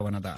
ونه ده.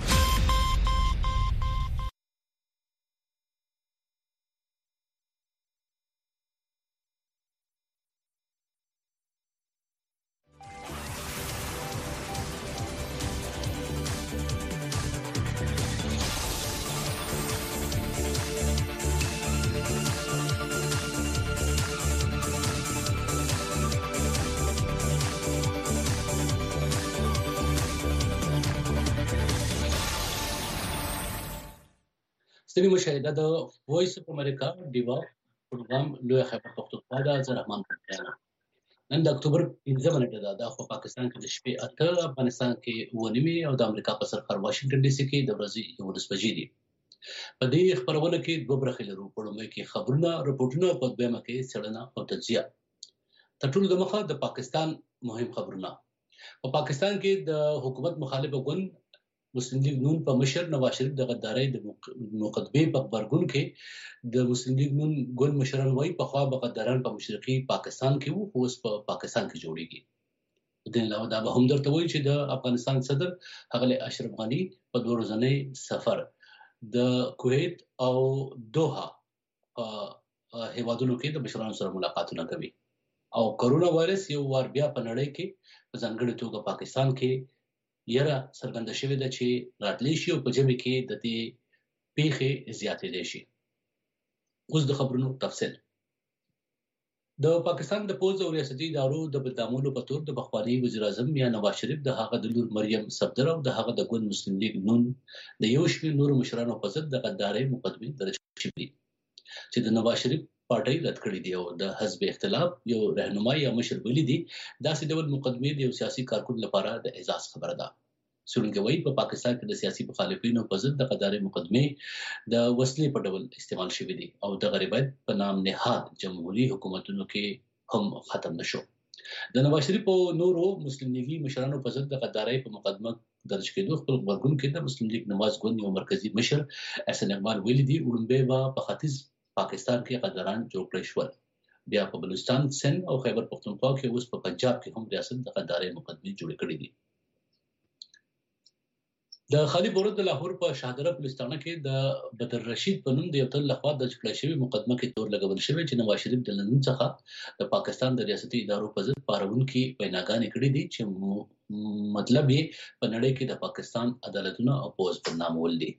ستړي مشاهده د وایس اف امریکا ډیوا پروګرام لوی خبر پښتونخوا د زرحمان پټیانا نن د اکتوبر 15 نیټه ده په پاکستان کې د شپې 8 افغانستان کې ونیمي او د امریکا په سرخر واشنگټن ډي سي کې د ورځې 11 بجې دي. په دې خبرونه کې دوه برخې لرو. په لومړي کې خبرونه رپورټونه او په دویمه کې څېړنه او تجزیه. تر ټولو د مخه د پاکستان مهم خبرونه. په پاکستان کې د حکومت مخالف ګوند مسلم لیگ نون په مشر نواز شریف د غدارۍ د مقدمې په خبرګون کې د مسلم لیگ نون ګوند مشران وایي په خوا به غداران په مشرقي پاکستان کې وو، خو اوس په پاکستان کې جوړیږي. د علاوه دا به هم درته وایي چې د افغانستان صدر ښاغلی اشرف غني په 2 ورځنی سفر د کویت او دوحه هیوادونو کې د مشرانو سره ملاقاتونه کوي او کرونا وایرس یو وار بیا په نړۍ کې په ځانګړي توګه پاکستان کې یره څرګنده شوې ده چې راتلی شي او په ژمي کې د دې پیښې زیاتېدای شي. اوس د خبرونو تفصیل. د پاکستان د پوځ او ریاستي ادارو د بدنامولو په تور د پخواني وزیر اعظم یا نواز شریف د هغه د لور مریم صفدر او د هغه د ګوند مسلم لیگ نون د یو شمېر نورو مشرانو په ضد د غدارۍ مقدمې درج شوې دي چې د نواز شریف پارټۍ رد کړې دي او د حزب اختلاف یو رهنمای یا مشر ویلي دي داسې ډول مقدمې د یو سیاسي کارکون لپاره د اعزاز خبره ده. څېړونکي وایي په پاکستان کې د سیاسي مخالفینو په ضد د غدارۍ مقدمې د وسلې په ډول استعمال شوې دي او د غریبیت په نام نهاد جمهوریت حکومتونو کې هم ختم نشو. د نواز شریف او نورو مسلم لیګي مشرانو په ضد د غدارۍ په مقدمه درج کېدو خپل غبرګون کې د مسلم لیگ نواز ګوند یو مرکزی مشر احسن اقبال ویلي دي وړاندې په ختیځ پاکستان کې غداران جوړ کړی شول، بیا په بلوچستان، سند او خیبر پختونخوا کې اوس په پنجاب کې هم ریاست د غدارۍ مقدمې جوړې کړې دي. د خالي بورد د لاهور په شاهدره پولیسخانه کې د بدر رشید په نوم د یو تن لخوا درج کړل شوې مقدمه کې تور لګول شوی چې نواز شریف د لندن څخه د پاکستان د ریاستي ادارو په ضد پارونکي ویناګانې کړې دي چې مطلب یې په نړۍ کې د پاکستان عدالتونه او پوز پر نامول دي.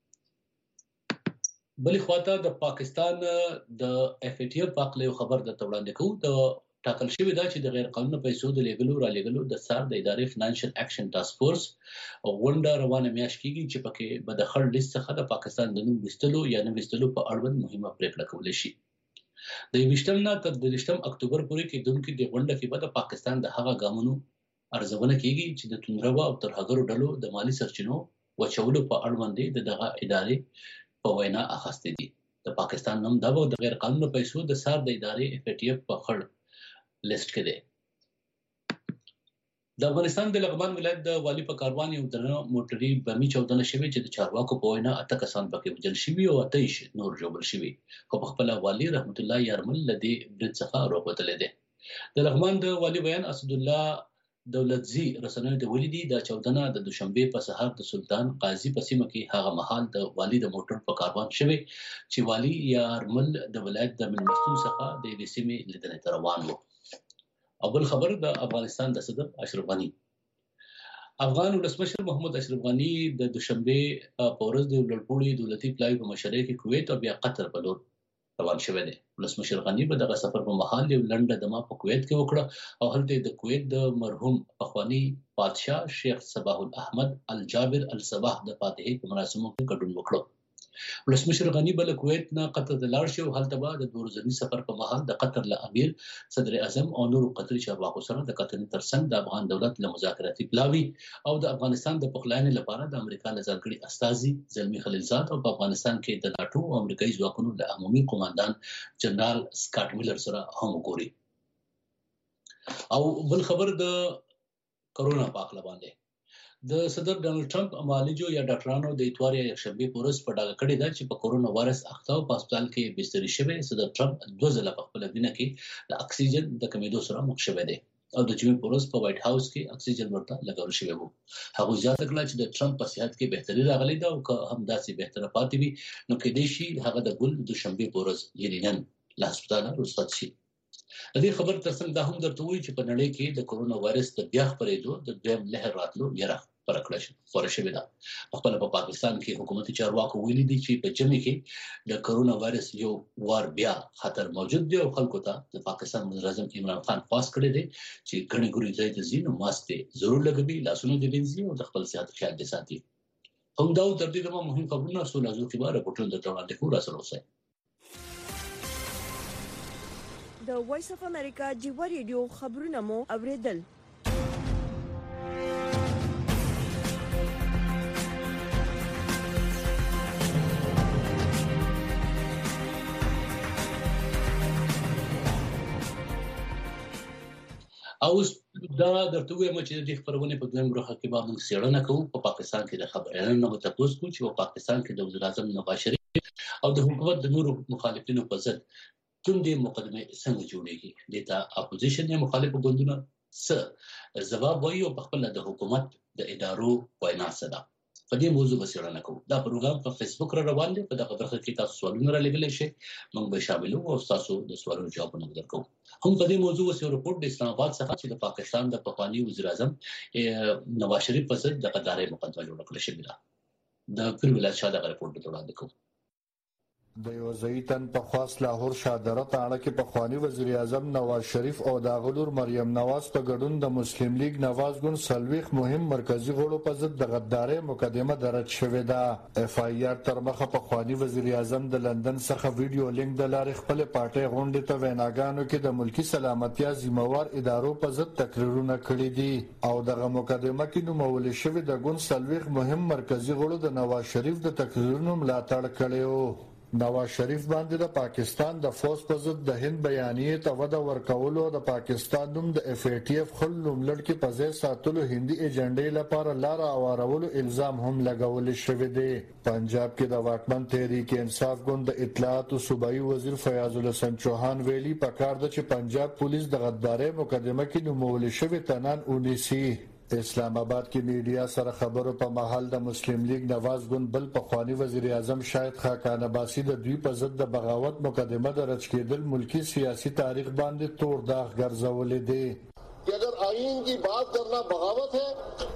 بلې خواته د پاکستان د اف ای ټي اف په اړه خبر د وړاندې کوو. د ټاکل شوی دا چې د غیر قانوني پیسو د لیږلو را لیږلو د سار د ادارې فینانشل اکشن ټاسک فورس غونډه روانه میاشت کېږي چې پکې به د خړ لیست څخه د پاکستان د نوم وستلو یا نه وستلو په اړه مهمه پریکړه کول شي. د 20 نه تر 23 اکتوبر پورې کېدونکې د غونډه کې به د پاکستان د هغه ګامونو ارزونه کېږي چې د تندرو او ترهګرو ډلو د مالی سرچینو وچولو په اړه د دغه ادارې په وینا اخیستې دي. د پاکستان نوم د غیر قانوني پیسو د سار د ادارې اف ای ټي اف په خړ لیست کې دی. د افغانستان د لغمان ولایت د والی په کاروان یو درنه موټري بمي چاودنه شوې چې د چارواکو په وینا 8 کسان پکې وژل شوي او 28 نور ژوبل شوي، خو په خپل والی رحمت الله یارمل لدی برید څخه راووتلی دی. د لغمان د والی بیان اسد الله دولتزی رسنیو ته ویلي دي د چاودنه د دوشنبه په سهار د سلطان قاضي په سیمه کې هغه مهال د والی د موټر په کاروان شوی چې والی یارمل د ولایت د ملمستون څخه د دې سیمې لیدنې ته روان و. اول خبر د افغانستان د صدر اشرف غني. افغان ولسمشر محمد اشرف غني د دوشنبه په ورځ د لړپوړي دولتي پلای په مشرۍ کې کویت او بیا قطر په لور روان شوی دی. ولسمشر غني به دغه سفر په مهال یو لنډه دمه په کویت کې وکړه او هلته د کویت د مرحوم پخوانی بادشاه شیخ صباح الاحمد الجابر الصباح د فاتحې په مراسمو کې ګډون وکړ. ولسمشر غني بل کویت نه قطر ته لاړ شو او هلته به د 2 ورځني سفر په مهال د قطر له امیر صدر اعظم او نورو قطري چارواکو سره د قطر ترڅنګ د افغان دولت له مذاکراتي پلاوي او د افغانستان د پخلاینې لپاره د امریکا له ځانګړي استازي زلمی خلیلزاد او په افغانستان کې د ناتو او امریکایي ځواکونو له عمومي قوماندان جنرال سکاټ میلر سره هم وګوري. او بل خبر د کرونا په اړه باندې د صدر ډانلډ ټرمپ معالجو یا ډاکټرانو د اتوار یا یکشنبه په ورځ په ډاګه کړې ده چې په کرونا وایرس اخته او په هسپتال کې بستري شوی. صدر ټرمپ 2 ځله په خپل وینه کې د اکسیجن د کمیدو سره مخ شوی دی. او د جمعې په ورځ په وایټ هاوس کې اکسیجن ورته لګول شوی وو. هغه زیاته کړه چې د ټرمپ په صحت کې بهتري راغلې ده او که هم داسې بهتره پاتې وي نو کېدای شي هغه د ګل د شنبې په ورځ یعنې نن له هسپتاله رخصت شي. د دې خبر ترڅنګ دا هم درته وایي چې په نړۍ کې د کورونا وایرس د بیا خپرېدو د دویم لهر راتلو یره خبره شوې ده. خپل په پاکستان کې حکومتي چارواکو ویلي دي چې په جمعې کې د کورونا وایرس یو وار بیا خطر موجود دی او خلکو ته د پاکستان وزیر اعظم عمران خان خواست کړی دی چې ګڼې ګوڼې ځای ته ځي نو ماسک ضرور لګوي، لاسونه دې وینځي او د خپل صحت خیال دې ساتي. هم دا تر دې دمه مهم خبرونه سول ازو کې بار راپورټونه درته وړاندې کوو. راسره اوسئ. د وایس اف امریکا جیوا ریډیو خبرونه مو اوریدل. اوس دا درته وایم چې د خبرونه په دویم برخه کې به موږ څېړنه کوو. په پاکستان کې د خبرونو نه تاسو کو چې په پاکستان کې د وزیر اعظم نواز شریف او د حکومت د نورو مخالفینو په ضد کومې مقدمه څنګه جوړیږي. دته اپوزیشن یا مخالفو ګوندونه څه ځواب وایي او په خپل د حکومت د ادارو وینا څه ده. په دې موضوع به څېړنه کوو. دا پروګرام په فیسبوک را روان دی. په دغه برخه کې تاسو سوالونه را لګولای شئ، موږ به شاملو او تاسو د سوالونو جوابونه درکو. هم په دې موضوع وسیو رپورټ د اسلام آباد څخه چې د پاکستان د پخوانی وزیر اعظم نواز شریف په ضد د غدارۍ مقدمه جوړه کړې شوې ده. د پیر ولایت شاه دغه رپورټ به وړاندې کوو. د یو ځایتن په خاص لاهور شادره تاړه کې پخوانی وزیر اعظم نواز شریف او د غلور مریم نواز په ګډون د مسلم لیگ نواز ګوند سلويخ مهم مرکزی غړو په ضد د غدارۍ مقدمه درج شوې ده. اف آی آر تر مخه پخوانی وزیر اعظم د لندن څخه ویډیو لینک د لارې خپل پارټي غونډې ته ویناګانو کې د ملکی سلامتیا ذمہوار ادارو په ضد تقریرونه کړي دي او دغه مقدمه کې نومول شوی د ګوند سلويخ مهم مرکزی غړو د نواز شریف د تقریرونو ملاتړ کړي. نواز شریف باندې د پاکستان د فوج په ضد د هند بیانیه ته وده ورکولو د پاکستان نوم د اف ای ټی اف خلوم لړکی په ځای ساتلو هندي ایجنډې لپاره لار اوارولو الزام هم لګول شوی دی. پنجاب کې د واکمن تحریک انصاف ګوند د اطلاعات او صوبایي وزیر فیاض الحسن چوهان ویلي پکار د چې پنجاب پولیس د غدارۍ مقدمه کې نومول شوی تنان اونیسی. اسلام آباد کې میډیا سره خبرو په محل د مسلم لیگ نواز ګوند بل پخوانی وزیر اعظم شاهد خاقان عباسی د دوی په ضد د بغاوت مقدمه درج کېدل ملکی سیاسی تاریخ باندې تور داغ ګرځولې دي. اگر آئین کی بات کرنا بغاوت ہے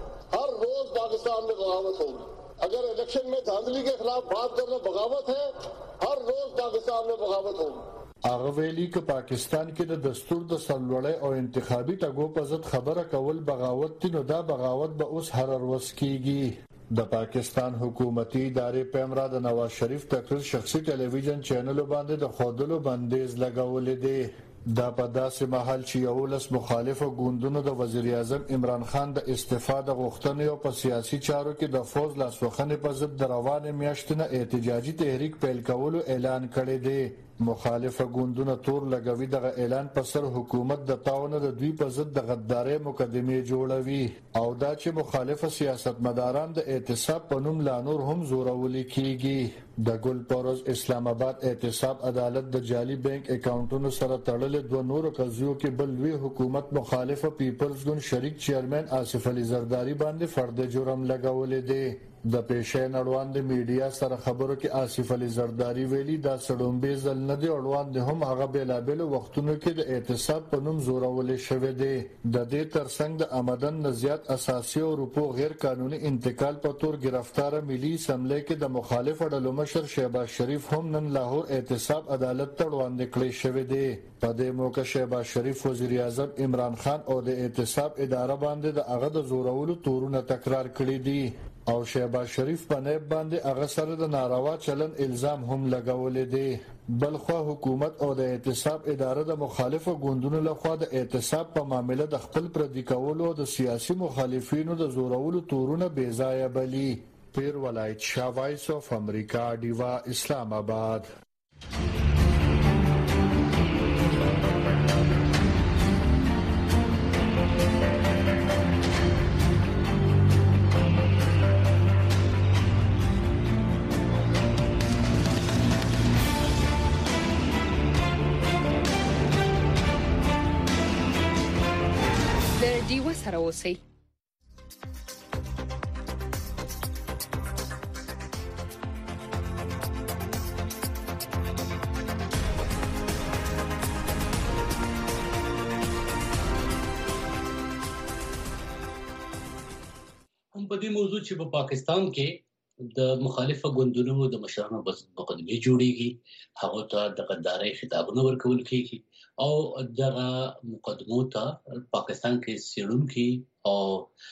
ہر روز پاکستان میں بغاوت ہوگی. اگر الیکشن میں دھاندلی کے خلاف بات کرنا بغاوت ہے ہر روز پاکستان میں بغاوت ہوگی. هغه ویلي چې پاکستان کې د دستور د سرلوړۍ او انتخابي ټاګو په ضد خبره کول بغاوت دي نو دا بغاوت به اوس هر ورځ کیږي. د پاکستان حکومتي ادارې پیمرا د نواز شریف تقریر شخصي ټلویزیون چینل باندې د خودلو بندیز لګولې دي. دا په داسې محل چې یو لس مخالفو ګوندونو د وزیر اعظم عمران خان د استفاده غوښتنې او په سیاسي چارو کې د فوج لاسوخنې په ضد د روانې میاشتې نه احتجاجي تحریک پیل کولو اعلان کړی دی. مخالفه ګوندونه تور لګوي دغه اعلان په سر حکومت د تاونه د دوی په ضد د غدارۍ مقدمه جوړوي او دا چې مخالفه سیاستمداران د اعتصاب په نوم لا نور هم زورول کیږي. د ګل پروز اسلام آباد اعتصاب عدالت د جعلي بانک اکاونټونو سره تړلې دوه نورو قضیو کې بل لوی حکومت مخالفه پیپلز ګوند شریک چیرمن آصف علي زرداری باندې فرد جرم لګولې دی. د پیشې نړوان د میډیا سره خبرو کې آصف علي زرداری ویلي دا سړومبې ځل نه دی اړوان دي هم هغه بیلابل وختونو کې د اعتصاب په نوم زورول شوی دی. د دې ترڅنګ د آمدن نزيات اساسي او روپو غیر قانوني انتقال په تور گرفتار ملي اسمبلی کې د مخالف ډلو مشر شهباز شریف هم نن لاهور اعتصاب عدالت ته وړاندې کړی شوی دی. په دې موقع شهباز شریف وزیر اعظم عمران خان او د اعتصاب اداره باندې د هغه د زورولو تورونه تکرار کړی دي او شهباز شریف په نیب باندې هغه سره د ناروا چلن الزام هم لګولې دي. بلخوا حکومت او د اعتصاب اداره د مخالفو ګوندونو لخوا د اعتصاب په معاملې د خپل پردي کولو او د سیاسي مخالفینو د زورولو تورونه بې ځایه بلی. پیر ولایت شاه وایس اف امریکا دیوا اسلام آباد. اوسئ. په دې موضوع چې په پاکستان کې د مخالفه ګوندونو د مشرانو په مقدمه جوړیږي، هغه ته د غدارۍ خطابونه ورکول کیږي او دغه مقدمو ته پاکستان کې سیړونکو او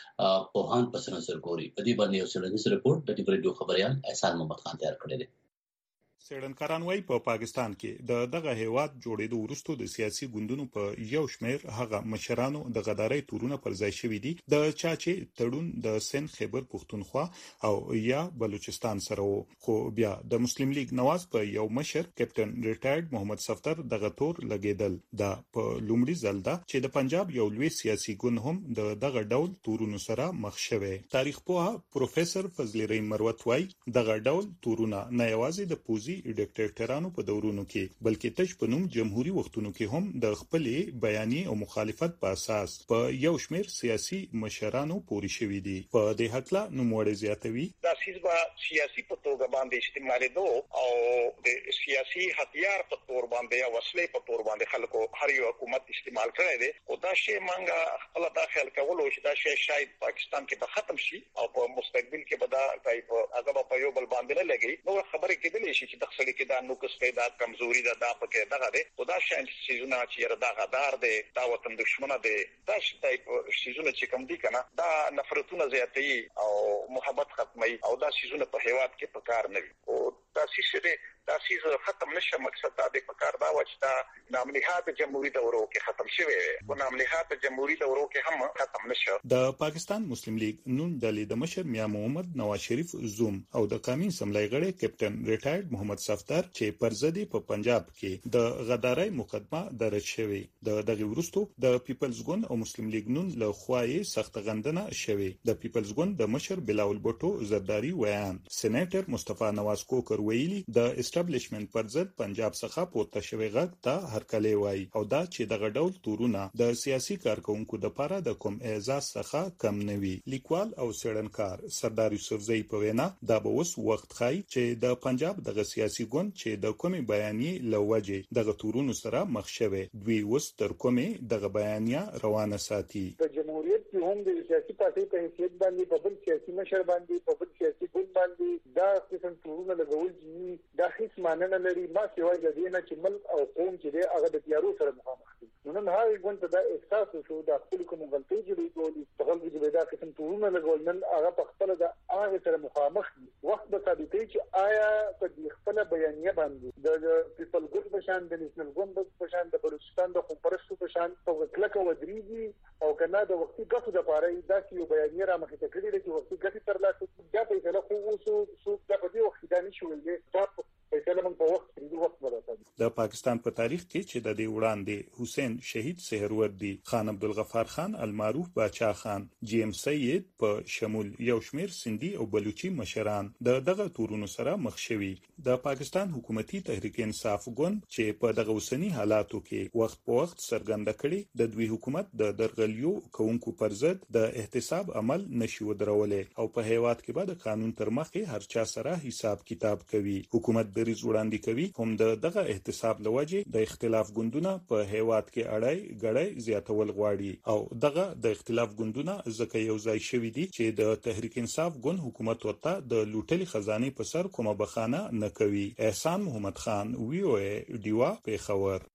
پوهان پس نظر ګوري. په دې باندې یو څېړنیز رپورټ د ډیو ریډیو خبريال احسان محمد خان تیار کړی دی. څېړنکاران وايي په پاکستان کې دغه هیواد جوړېدو وروسته د سیاسي ګوندونو په یو شمېر هغه مشرانو د غدارۍ تورونه پر ځای شوي دي، د چا چې تړون د سند خیبر پختونخوا او یا بلوچستان سره وو. خو بیا د مسلم لیگ نواز په یو مشر کیپټن ریټایرډ محمد صفدر دغه تور لګیدل دا په لومړي ځل ده چې د پنجاب یو لوی سیاسي ګوند هم دغه ډول تورونو سره مخ شوی. تاریخ پوه پروفیسور فضل الرحیم مروت وايي دغه ډول تورونه نه یوازې د پوزي ډیکټیټرانو په دورونو کې بلکې تج په نوم جمهوریت وختونو کې هم د خپل بیانیه او مخالفت په اساس په یو شمېر سیاسي مشرانو پوری شوی دي. په دې حق لا نوموړی زیاتوي دا سیسبا سیاسي په توګه باندې استعمالېدو او د سیاسي هتیار په تور باندې او وسلې په تور باندې خلکو هر یو حکومت استعمال کړی دی او دا شی مونږه خپل داخل کولو چې دا شی شاید پاکستان کې به ختم شي او په مستقبل کې به دا ټایپ هغه په یو بل باندې نه لګي. نو خبرې کېدلې شي چې خلک کې دا نوکس پیدا کمزوري دا پکې دغه دی او دا شان سيزونه چې دا غدار دی دا وطن دښمنه دی دا ټایپ سيزونه چې کوم دي کنه دا نفرتونه زیاتوي او محبت ختمي او دا سيزونه په هیواد کې پکار نه وي او دا سيزه دا سیزه ختم نشه. مقصد دا د پکار دا و چې دا نامنهاد جمهوریت دورو کې ختم شوی او نامنهاد جمهوریت دورو کې هم ختم نشه. د پاکستان مسلم لیگ نون ډلې د مشر میا محمد نواز شریف زوم او د قانون سملای غړي کیپټن ریټایرډ محمد صفدر چې پر ضد په پنجاب کې د غدارۍ مقدمه درج شوی. دغه وروسته د پیپلز ګوند او مسلم لیگ نون له خوای سخت غندنه شوی. د پیپلز ګوند د مشر بلاول بوټو زرداری ویان سېنیټر مصطفی نواز کوکر ویلي د اسټابلیشمنت پر ضد پنجاب څخه پورته شوی غږ ته هرکلی وای او دا چې دغه ډول تورونه د سیاسي کارکونکو د لپاره د کوم اعزاز څخه کم نه وي. لیکوال او څېړنکار سردار یوسفزئی په وینا دا به اوس وخت خای چې د پنجاب دغه سیاسي ګوند چې د کومې بیانیه لوجه دغه تورونو سره مخ شوی دوی اوس تر کومې دغه بیانیه روانه ساتي. د جمهوریت کې هم د سیاسي پارټي په حیثیت باندې په بل سیاسي مشر باندې په بل سیاسي ګوند باندې دا قسم تورونه لګول دي دا هیڅ معنی نه لري. ما سیوای د دې نه چې ملک او قوم چې دی هغه د تیارو سره مخامخ دي. نن هغه ګوند ته دا احساس شو د خپل کوم غلطۍ جوړې کولې په خپل کې دا قسم تورونه لګول نن هغه په خپل د هغه سره مخامخ دي. وخت به ثابتوي چې آیا په خپل بیانیه باندې د پیپل ګوند په شان د نېشنل ګوند په شان د بلوچستان د قومپرستو په شان په کلکه ودرېږي او کنه د وختي ګټو لپاره دا یو بیانیه را مخې ته کړی چې وختي ګټې ترلاسه کړي. دا په اصل خو اوسو دا په دې وخت دا نشو ولې دا په اصل من په وخت کې وخت ورته. د پاکستان په تاریخ کې چې د دې وړاندې حسین شهید سحروردی، خان عبدالغفار خان المعروف باچا خان، جی ام سید په شمول یو شمیر سندي او بلوچي مشران دغه تورونو سره مخ شوي. د پاکستان حکومتي تحریک انصاف ګوند چې په دغه اوسنی حالاتو کې وخت په وخت څرګنده کړي د دوی حکومت د درغلیو کوونکو پر ضد د احتساب عمل نشي ودرولې او په هیواد کې به د قانون تر مخې هر چا سره حساب کتاب کوي. حکومت دریځ وړاندې کوي هم دغه احتساب لوجه د اختلاف ګوندونه په هیواد کې اړای غړای زیاتول غواړي او دغه د اختلاف ګوندونه ځکه یو ځای شوی دي چې د تحریک انصاف ګوند حکومت ورته د لوټلي خزانه په سر کومه بخانه نه کوي. احسان محمد خان وی او ای ډیوا پیښور.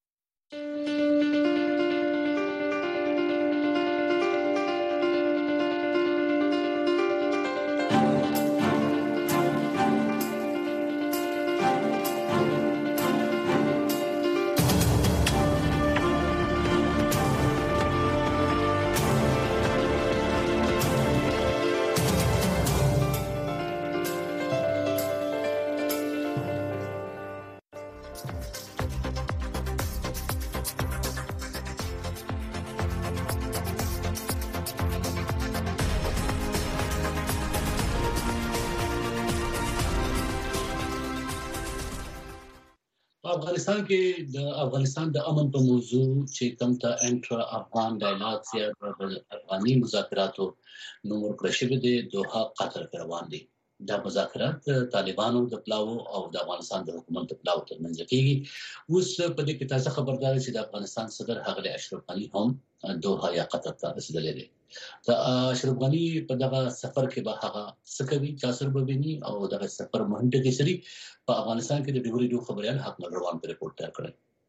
افغانستان کې د افغانستان د امن په موضوع چې کوم ته انټرا افغان ډایلاګ یا افغاني مذاکراتو نوم ورکړل شوی دی دوحه قطر کې روان دي. دا مذاکرات طالبانو د پلاو او د افغانستان د حکومت د پلاو ترمنځ کېږي. اوس په دې کې تازه خبردار چې د افغانستان صدر حغله اشرف غنی هم دوحه یا قطر ته رسیدلی دی. د اشرف غنی په دغه سفر کې به هغه سکوي چې اثر به ویني او دغه سفر مهم ټکی سری په افغانستان کې د ډیوري ډیو خبريال حق روان پر رپورټ تر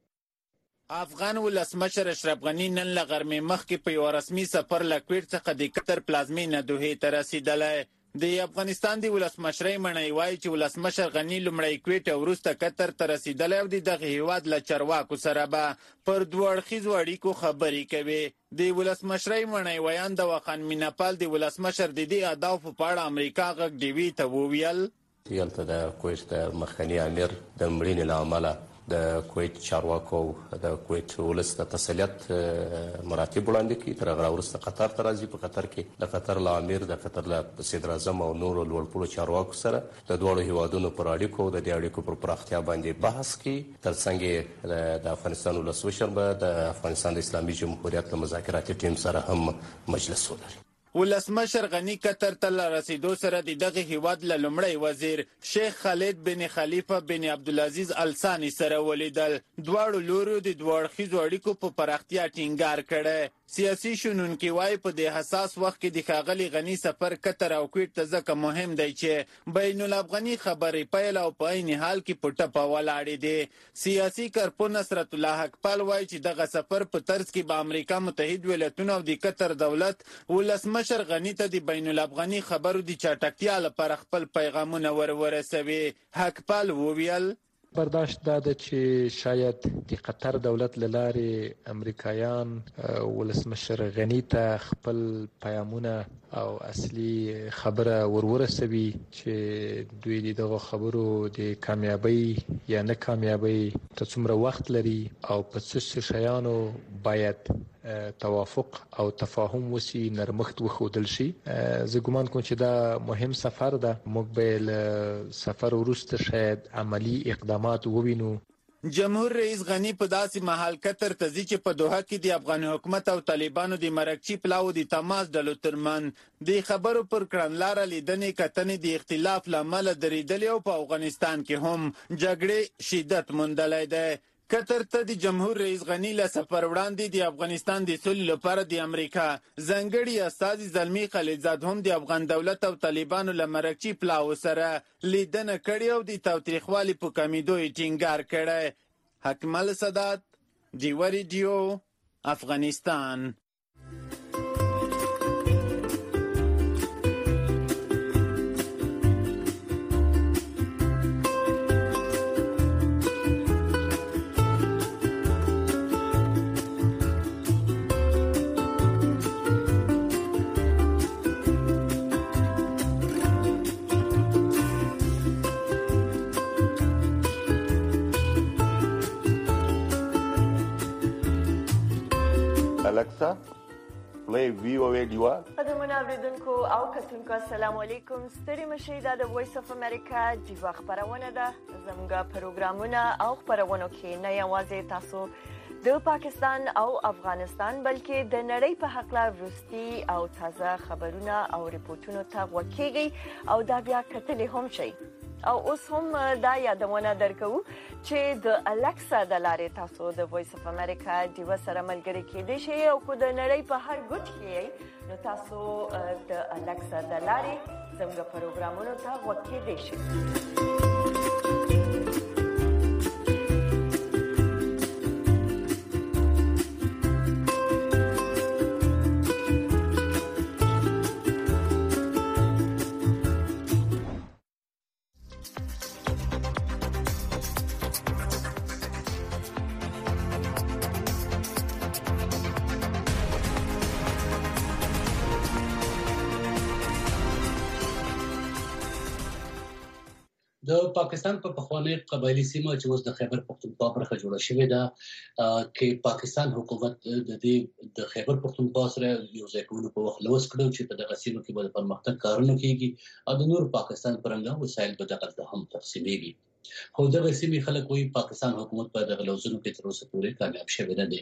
کړی. افغان ولسمشر اشرف غنی نن لغرمې مخکې په یو رسمي سفر لکویټ څخه د قطر پلازمینه دوحه ته رسیدلی. د افغانستان د ولسمشرۍ منی وایي چې ولسمشر غنی لومړی کویټ او وروسته قطر ته رسیدلی او دغه هیواد له چارواکو سره به پر دوه اړخیزو اړیکو خبرې کوي. د ولسمشرۍ منی ویان د وخان میناپال د ولسمشر د دې اهدافو په اړه امریکا غږ ډیوي ته وویل یلته د کویټ د مخکني امیر د مړینې له امله د کویټ چارواکو د کویټ ولس د تسلیت مراتب وړاندې کړي. تر هغه وروسته قطر ته راځي. په قطر کې د قطر له امیر د قطر له صدر اعظم او نورو لوړپوړو چارواکو سره د دواړو هیوادونو پر اړیکو د دې اړیکو پر پراختیا باندې بحث کړي. ترڅنګ د افغانستان ولسمشر به د افغانستان د اسلامي جمهوریت له مذاکراتي ټیم سره هم مجلس ولري. ولسمشر غنی قطر ته رسیدو سره د دغه هیواد له لومړی وزیر شیخ خالد بن خلیفه بن عبدالعزیز الثانی سره ولیدل. دواړو لورو د دوه اړخیزو اړیکو په پراختیا ټینګار کړی. سیاسي شنونکي وایي په دې حساس وخت کې د ښاغلي غني سفر قطر او کویټ ته ځکه مهم دی چې بین الافغاني خبرې پیل او په عین حال کې په ټپه ولاړې دي. سیاسي کارپوه نصرت الله حقپال وایي چې دغه سفر په طرز کې به امریکا متحد ولایتونه او د قطر دولت ولسمشر غني ته د بین الافغاني خبرو د چټکتیا لپاره خپل پیغامونه ورسوي. حقپال وویل برداشت داده چې شاید د قطر دولت للارې امریکایان ولسمشر غنی ته خپل پیامونه او اصلي خبره ورسوي چې دوی دغه خبرو د کامیابی یا نه کامیابی ته څومره وخت لري او په څه شیانو باید توافق او تفاهم وسی نرمښت وښودل شي. زه ګومان کوم چې دا مهم سفر ده. موږ به له سفر وروسته شاید عملی اقدامات ووینو. جمهور رئیس غنی په داسې مهال قطر ته ځي چې په دوحه کې د افغان حکومت او طالبانو د مرکچی پلاو د تماس ډلو ترمنځ د خبرو پر کړنلاره لیدنې کتنې د اختلاف له امله درېدلې او په افغانستان کې هم جګړې شدت موندلی دی. قطر ته د جمهور رئیس غنی له سفر وړاندې د افغانستان د سولې لپاره د امریکا ځانګړي استازي زلمی خلیلزاد هم د افغان دولت او طالبانو له مرکچی پلاو سره لیدنه کړې او د تاوتریخوالي په کمیدو یې ټینګار کړی. حکمل سادات، ډیوه ریډیو، افغانستان. الکسا مې ویو ډیوا قدمونه اوریدونکو او کتونکو السلام علیکم. ستړي مشئ د وایس اف امریکا جیوا خبرونه ده. زموږ پروګرامونه او خبرونه کې نه یوازې تاسو د پاکستان او افغانستان بلکې د نړۍ په حق لا وروستي او تازه خبرونه او ریپورتونو ته وکیږي او دا بیا کتلې هم شي. او اوس هم دا یادونه درکو چې د الکسا د لارې تاسو د وایس اف امریکا ډیو سره ملګری کېدئ شئ او کو د نړۍ په هر ګوټ کې نو تاسو د الکسا د لارې زموږ پروګرامونو ته وکیدئ شئ. د پاکستان په پخوانی قبایلی سیمه چې اوس د خیبر پختونخوا برخه جوړه شوې ده کې پاکستان حکومت د دې د خیبر پختونخوا سره یو ځای کولو په وخت لوس کړو چې په دغه سیمه کې به پرمختګ کارونه کیږي او د نور پاکستان پرنګا وسایل به دغه هم تقسیمېږي. خو دغه سیمې خلک وایي پاکستان حکومت په دغه لوزونو کې تر اوسه پورې کامیاب شوی نه دی.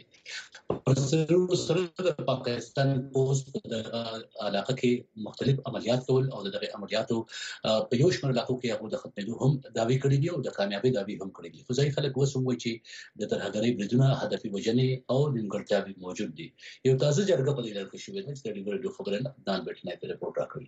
سره د پاکستان پوز په علاقه کې مختلف عملیات کول او دغه عملیاتو په یو شمېر علاقو کې هغه د ختمېدو هم دعوی کړې دي او د کامیابی دعوی هم کړې دي. خو ځای خلک وسو وایي چې د ترهګرۍ بریدونه هدفي وجنې او نیمګړتیاوې موجود دي. یو تازه جرګه په دې اړه کې شوې ده چې د ډیګر خبرونه دان بیٹنه په رپورټ راکړي.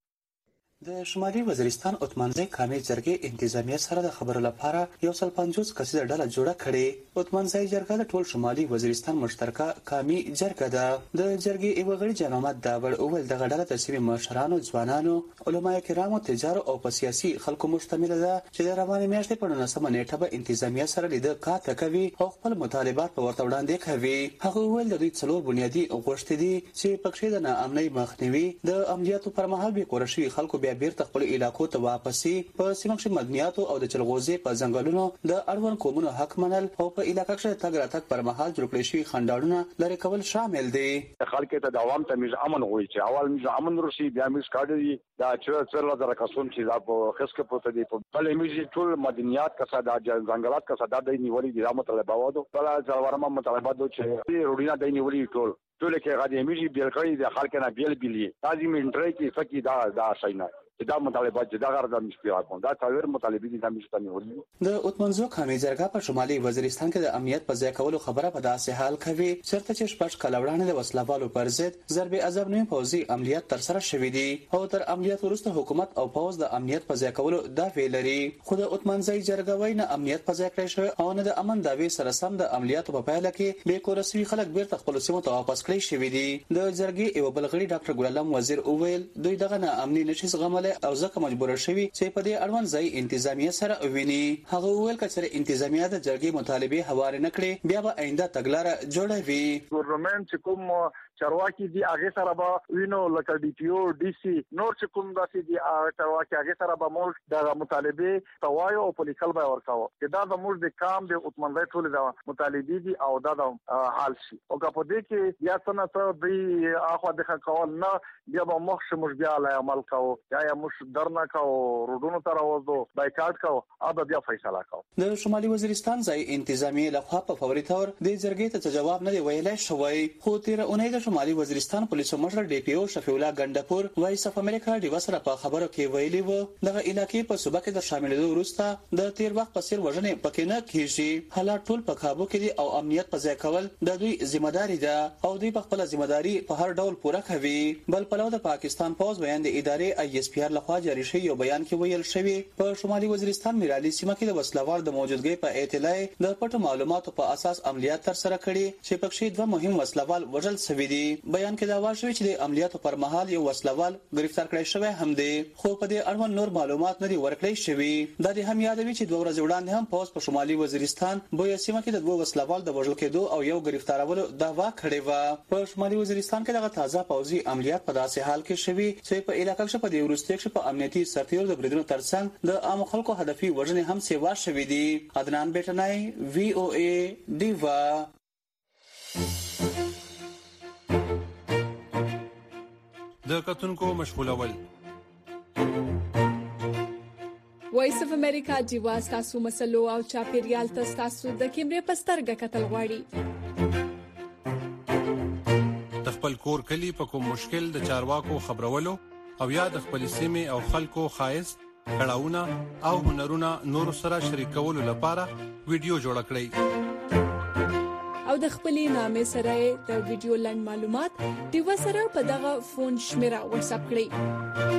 د شمالي وزیرستان عثمانزی قامي جرګې انتظامیه سره د خبرو لپاره 150 کسیزه ډله جوړه کړې. عثمانزی جرګه د ټول شمالي وزیرستان مشترکه قامي جرګه ده. د جرګې یو غړي جناب محمد داور اول د غډله د سیمې مشرانو، ځوانانو، علماء کرامو، تجارو او په سیاسي خلکو مشتمل ده چې د روانې میاشتې په 19 نیټه به انتظامیه سره لیدل کاته کوي او خپل مطالبات په ورته وړاندې کوي. هغه ویل د دوی څلور بنیادی غوښتنې دي چې پکې د ناامنۍ مخنیوي، د عملیاتو پر مهال به کورشي خلکو بیا بیرته خپل علاقو ته واپسي، په سیمه کې مدنیاتو او د چلغوزي په ځنګلونو د اړوند قومونو حق منل او په علاقې کې تګ راتګ پر مهال جوړ کړی شوی خنداړونه لري کول شامل دي. خلک ته د عوام ته میز امن غوړي چې اول میز امن روسي بیا میز کاډي دا چې لږه کسون چې دا په خسکه پروت دي په بل میز ټول مدنیات کسا د ځنګلات کسا د نیولې د مطالبه بل ځورما مطالبه د چې روډینا د نیولې ټول کې غادي میز بیل کړی د خلک نه بیل بیلی لازم انټری کې فکی دا شاینا دا مطالبات چې دا غرض مشکل کوم دا څلور مطالبې دي د مشتمل ولې د اتمنځو قامي جرګه په شمالي وزیرستان کې د امنیت په ځای کولو خبره په داسې حال کوي چرته چې شپږ کلوړانه د وسلوالو پر ضد ضرب عذاب نه پوزي عملیات تر سره شوې دي او تر عملیات وروسته حکومت او پوز د امنیت په ځای کولو دا ویلري. خو د اتمنځي جرګه وای نه امنیت په ځای کړی شو او نه د امن داوی سره سم د عملیاتو په پایله کې به کورسوي خلک بیرته خپل سیمو ته واپس کړی شوې دي. د جرګې یو بلغړي ډاکټر ګل علم وزیر اوویل دوی دغه نه امني نشي زغمله او ځکه مجبور شوی چې په دې اړوند ځای انتظامیه سره ویني. هغه ویل کچره انتظامیه د جرګې مطالبه حواله نکړي بیا به آینده تګلاره جوړوي. ګورنمنت کوم چارواکي دي هغه سره به وینو لکه ډي پی او ډي سي نور چې کوم داسې دي چارواکي هغه سره به موږ د مطالبه توایو او پولیکل به ورکاو چې دا د موږ د کام د اتمنځي ټول د مطالبه دي او دا د حال شي او که په دې کې یا څنګه ته دی اخو د کول نه بیا به موږ بیا له عمل کوو یا موږ درنه کوو روډونو ته راوځو بایکاټ کوو او بیا فیصله کوو. د شمالي وزیرستان ځای انتظامی لخوا په فوري تور د جرګې ته جواب نه دی ویلای شوی. خو تیر اونۍ د شمالي وزیرستان پولیسو مشر ډي پی او شفیع الله ګندپور وایس اف امریکا ډیو سره په خبرو کې ویلي وو دغه علاقې په صوبه کې د شاملېدو وروسته د تیر وخت په څیر وژنې پکې نه کیږي. حالات ټول په کابو کې دي او امنیت په ځای کول د دوی ځمېداري ده او دوی په خپل ځمېداري په هر ډول پوره کوي. بل پلو د پاکستان پوز بیان د ادارې آی اس پی آر لخوا جاری شوی یو بیان کې ویل شوی په شمالي وزیرستان میرالي سیمه کې د وسلوال د موجودګۍ په اطلاع د پټو معلوماتو په اساس عملیات تر سره کړي چې پکې دوه مهم وسلوال وژل شوی دي. بیان کې دا وايي چې د عملیاتو پر مهال یو وسلوال گرفتار کړی شوی هم دی خو په دې اړوند نور معلومات نه دي ورکړی شوی. دا د هم یادوي چې دوه ورځې وړاندې هم پوز په شمالي وزیرستان بویا سیمه کې د دوه وسلوال د وژل کېدو او یو گرفتارولو دعوا کړې و. په شمالي وزیرستان کې دغه تازه پوځي عملیات په داسې حال کې شوی چې په علاقې کې په دې وروستي کې په امنیتي سرتیرو د بریدونو ترڅنګ د عام خلکو هدفي وژنې هم سیوا شوې دي. عدنان بیٹنای وی او ای دیوا. د کتونکو مشغولول وایس اف امریکا جیوا تاسو مسلو او چاپیریال تاسو د کیمرې پسترګه کتل غواړي. خپل کور کلی په کوم مشکل د چارواکو خبرولو او یا د خپل سیمه او خلکو خایست کړهونه او هنرونه نور سره شریکولو لپاره ویډیو جوړ کړئ او د خپلې نامې سره د ویډیو لاند معلومات دیو سره په دغه فون شمیره واتس اپ کړئ.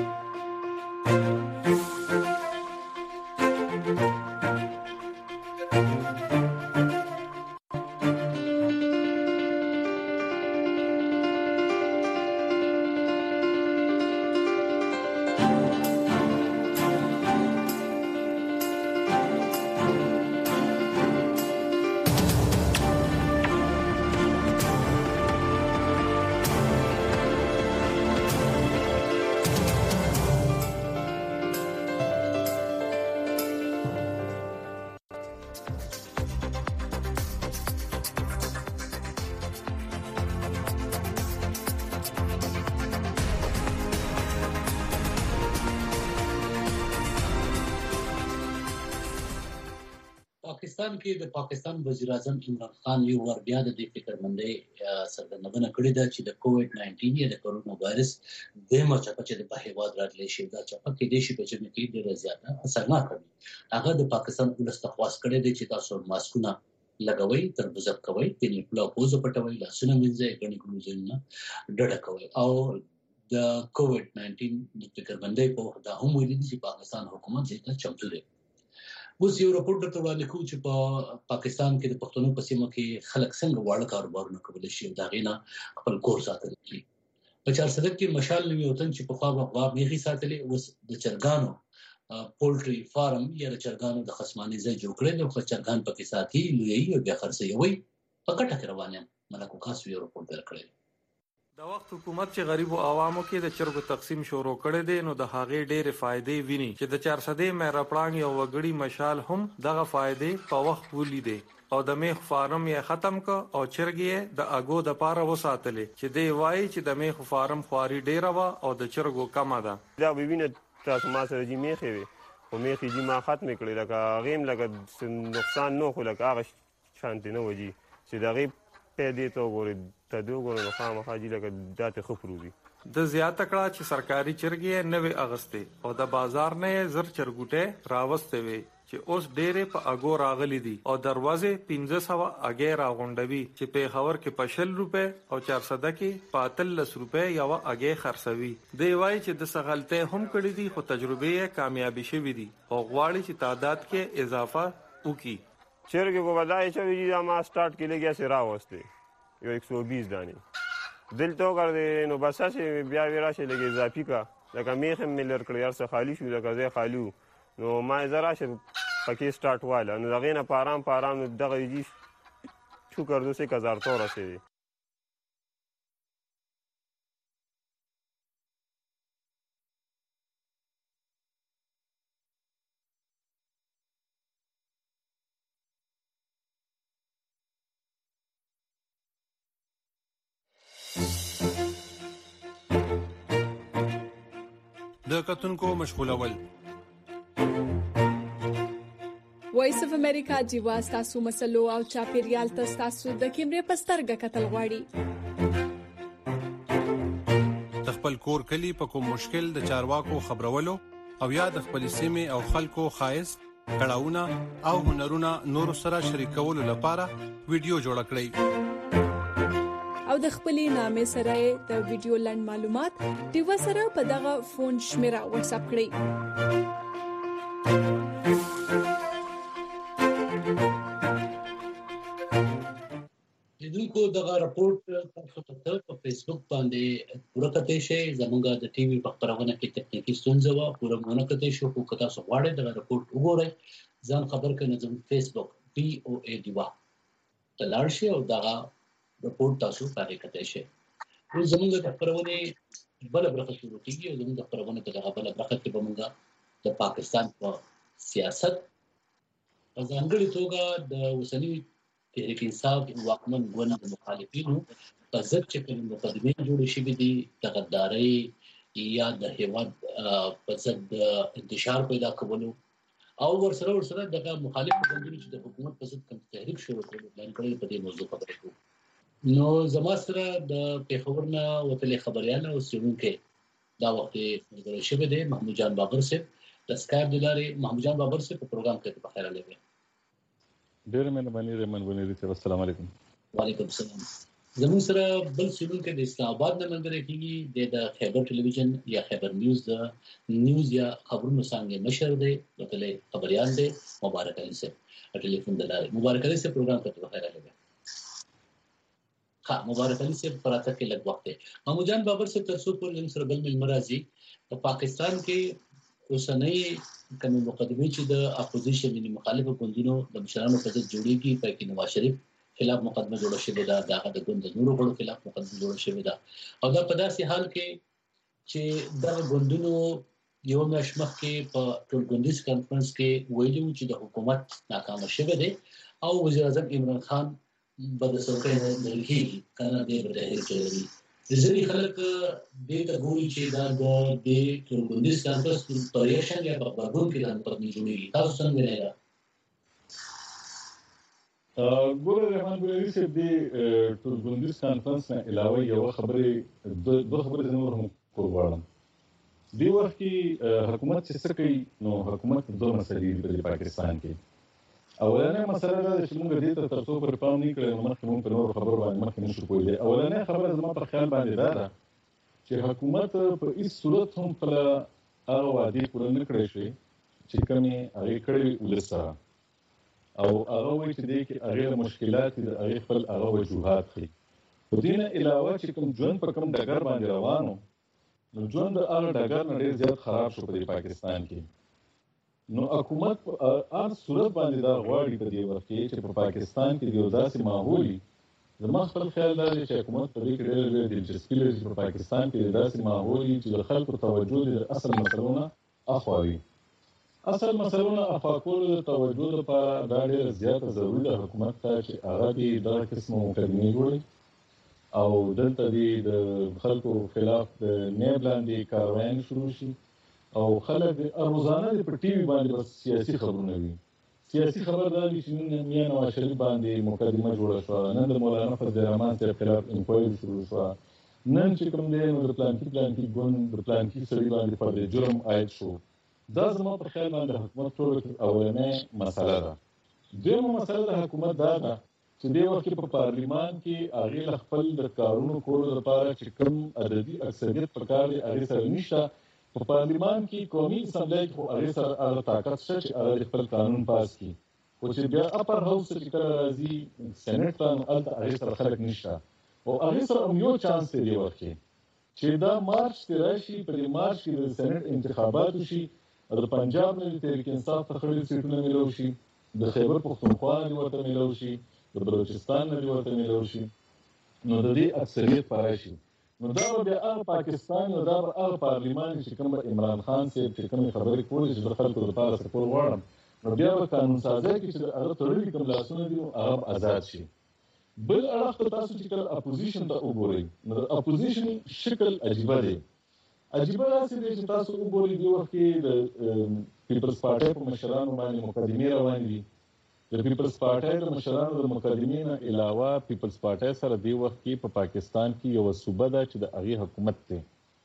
پاکستان کې د پاکستان وزیر اعظم عمران خان یو ور بیا د دې فکرمندۍ څرګندونه کړې ده چې د کووډ 19 یا د کرونا وایرس د مچپه چې د هیواد راتلې شي دا چپه کې د شي په جمع کې ډېر زیاته اثرناک وي. هغه د پاکستان ولست خواست کړی دی چې تاسو ماسکونه لګوي، تربوزه کوي، تنې پلا پوزو پټوي، لاسونه مینځي، غني ګلوزونه ډډه کوي. او د کووډ 19 د فکرمندۍ په وخت دا هم ویلي دي چې پاکستان حکومت دې ته چمتو دی. اوس یو راپور درته وړاندې کوم چې په پاکستان کې د پښتنو په سیمه کې خلک څنګه واړه کاروبارونه کولی شي دا غینا خپل کور ساتل شي. په چارسدک کې مشال نومي وطن چې په خوا غوا میخي ساتلې، اوس د چرګانو پولټري فارم یا د چرګانو د خصماني ځای جوړ کړي، نو چرګان پکې ساتي، لوی او بیا خرڅوي. په کټه کې روانه ملکو کاسو یو راپور درکړي. د وخت حکومت چې غریبو عوامو کې د چرګو تقسیم شروع کړي دي، نو د هغې ډېرې فائدې ویني چې د 400 مېرا پړانګ یو وګړي مشال هم دغه فائدې په وخت ولیدي او د میخ فارم یې ختم کو او چرګې د اګو د پاره وساتلې چې دی وایي چې د میخ فارم خواري ډېره وا او د چرګو کمه ده. دا ویني تاسو ما سره چې میخې وي او میخې چې ما ختم کړې لکه غیم لکه نقصان نو خو لکه هغه شانتي نه وږي چې دغه پیدې ته وګورئ تدو ګورو خامخا جی لکه داته خپروي. د زیاته کړه چې سرکاري چرګې نوې اغسته او د بازار نه زر چرګوټه راوسته وي چې اوس ډېرې په اګو راغلي دي او دروازه 1500 اګې راغونډوي چې په خبر کې 50 روپے او 400 کې 45 روپے یو اګې خرڅوي. دی وایي چې د سغلته هم کړې دي خو تجربه یې کامیابی شوې دي او غواړي چې تعداد کې اضافه وکړي. چرګې کو بدای چې دا ما سٹارټ کې لګیا سي راوسته یو 120 دانی دلته وګرځي نو بس چې بیا وراشه لګي اضافي کا لکه میخ ملر کړی ارسه خالی شو لکه زه خالو نو ما زراشه پکې سٹارټ واله نو دغه نه پارام دغه یی شو کړو سه 1000 تور رسېږي. د کتونکو مشغولول وایس اف امریکا جیوا تاسو مسلو او چاپیریال تاسو د کیمرې پسترګه کتل غواړي. خپل کور کلی په کوم مشکل د چارواکو خبرولو او یا د خپل سیمه او خلکو خایس کړهونه او هنرونه نور سره شریکولو لپاره ویډیو جوړ کړئ او د خپلې نامې سره د ویډیو لند معلومات دیو سره په دغه فون شمیره واتس اپ کړئ. لیدونکو دغه راپورټ تاسو ته په فیسبوک باندې پوره کتئ شئ. زموږ د ټي وي په خبرونه کې تکنیکی ستونزه و پوره مونږ کتئ شو خو که تاسو غواړئ دغه راپورټ وګورئ ځان خبر کړئ نو زموږ فیسبوک POA دیوا ته لاړ شئ او دغه راپورټ تاسو پاره کتئ شئ. نو زموږ د خبرونه بل برخه شروع کیږي او زموږ د خبرونه په دغه بل برخه کې به موږ د پاکستان په سیاست په ځانګړي توګه د اوسنی تحریک انصاف واکمن ګوند د مخالفینو په ضد چې کوم مقدمې جوړې شوې دي د غدارۍ یا د هیواد په ضد انتشار پیدا کولو او ورسره دغه مخالف ګوندونو چې د حکومت په ضد کوم تحریک شروع کړي پلان کړي په دې موضوع خبرې کوو. نو زما سره د پیښورنه وتلې خبريال او سیمونکې دا وخت ملګری شوی دی محمود جان بابر صاحب د سکایپ د لارې. محمود جان بابر صاحب په پروګرام کې په خیر لګي. ډېر مهرباني رحمان بنيري صاحب السلام علیکم. وعلیکم السلام. زموږ سره بل سیمونکې د اسلام آباد نه ملګری کیږي د خیبر ټلویزیون یا خیبر نیوز یا خبرونو څنګه مشر دی وتلې خبريال دی مبارک علي صاحب ټلیفون د لارې. مبارک علي صاحب پروګرام کې په خیر لګي. مبارک علي صاحب پراته کې لږ وخت دی. محمود جان بابر صاحب تاسو په لږ سره بل مل مرাজি په پاکستان کې اوسنۍ کوم مقدمې چې د اپوزیشن یعنی مخالفه ګوندونو د مشرانو په ضد جوړیږي په کې نواز شریف خلاف مقدمه جوړه شوې ده، دغه د ګوند نورو غړو خلاف مقدمه جوړه شوې ده او دا په داسې حال کې چې دغه ګوندونو یو میاشت مخکې په ټولګوندیز کانفرنس کې ویلي و چې د حکومت ناکامه شوې ده او وزیر اعظم عمران خان بد څوکۍ نه لري کنه دې بده چلوي. ځینې خلک دې ته ګوري چې دا د ټولګوندیز کانفرنس په ریاکشن یا په بدلون کې د مقدمه جوړیږي. تاسو څنګه نه ګوره رحمان ګلري صاحب د ټولګوندیز کانفرنس نه علاوه یو خبرې دوه خبرې نور هم کوم. دی وخت کې حکومت چې څه کوي نو حکومت دوه مسلې دي په پاکستان کې. اولنې مسله دا چې موږ دې ته ترڅو پر پام نه کړو نو مخکې موږ په نور خبرو باندې مخکې نشو کولی. اولنې خبره زما په خیال باندې دا ده چې حکومت په هیڅ صورت هم خپل هغه وعدې پوره نه کړې شي چې کومې هغې کړې ولس سره او هغه وایي چې دې کې هغې مشکلات دي هغې خپل هغه وجوهات ښیي. په دې نه علاوه چې کوم ژوند په کوم ډګر باندې روان و نو ژوند د هغه ډګر نه ډېر زیات خراب شو په پاکستان کې. نو حکومت په هر صورت باندې دا غواړي په دې وخت کې چې په پاکستان کې د یو داسې ماحول زما خپل خیال دا دی چې حکومت په دې کې ډېره دلچسپي لري چې په پاکستان کې داسې ماحول چې د خلکو توجه د اصل مسلو نه اخوا وي. اصل مسلو نه اخوا کولو د توجه لپاره دا ډېره زیاته ضروري ده حکومت ته چې هغه دې دغه قسمه مقدمې جوړي او دلته دې د خلکو خلاف د نیب لاندې کاروایانې شروع شي او خلک روزانه دې په ټي وي باندې بس سیاسي خبرونه وي. سیاسي خبر دا دی چې نن میاں نواز شریف باندې مقدمه جوړه شوه، نن د مولانا فضل الرحمن صاحب خلاف انکوایري شروع شوه، نن چې کوم دی نو د پلانکي ګوند د پلانکي سړي باندې پر جرم عاید شو. دا زما په خیال باندې حکومت ټولو اولنۍ مسله ده. دویمه مسله د حکومت دا ده چې دې وخت کې په پارلیمان کې هغې له خپل د کارونو کولو لپاره چې کوم عددي اکثریت پکار دی هغې سره نشته. په پارلیمان کې قومي اسمبلی کې خو هغې سره هغه طاقت شته چې هغه خپل قانون پاس کړي، خو چې بیا اپر هاوس چې کله راځي سینټ ته نو هلته هغې سره خلک نشته او هغې سره هم یو چانس دی دې وخت کې چې دا مارچ کې راشي. په دې مارچ کې د سینټ انتخابات وشي او د پنجاب نه د تحریک انصاف ته خړې سیټونه میلو شي، د خیبر پښتونخوا نه ورته میلو شي، د بلوچستان نه ورته میلو شي، نو د دې اکثریت په راشي. نو دا به بیا هغه پاکستان او دا به هغه پارلیمان چې کوم عمران خان صاحب چې کومې خبرې کولې چې د خلکو لپاره سپور غواړم نو بیا به قانون سازی کې چې هغه تړلي کوم لاسونه دي هغه آزاد شي. بل اړخ ته تاسو چې کله اپوزیشن ته وګورئ نو د اپوزیشن شکل عجیبه دی. عجیبه داسې دی چې تاسو وګورئ دې وخت کې د پیپلز پارټۍ په مشرانو باندې مقدمې روانې دي. د پیپلز پارټۍ د مشرانو د مقدمې نه علاوه پیپلز پارټۍ سره دې وخت کې په پاکستان کې یوه صوبه ده چې د هغې حکومت دی.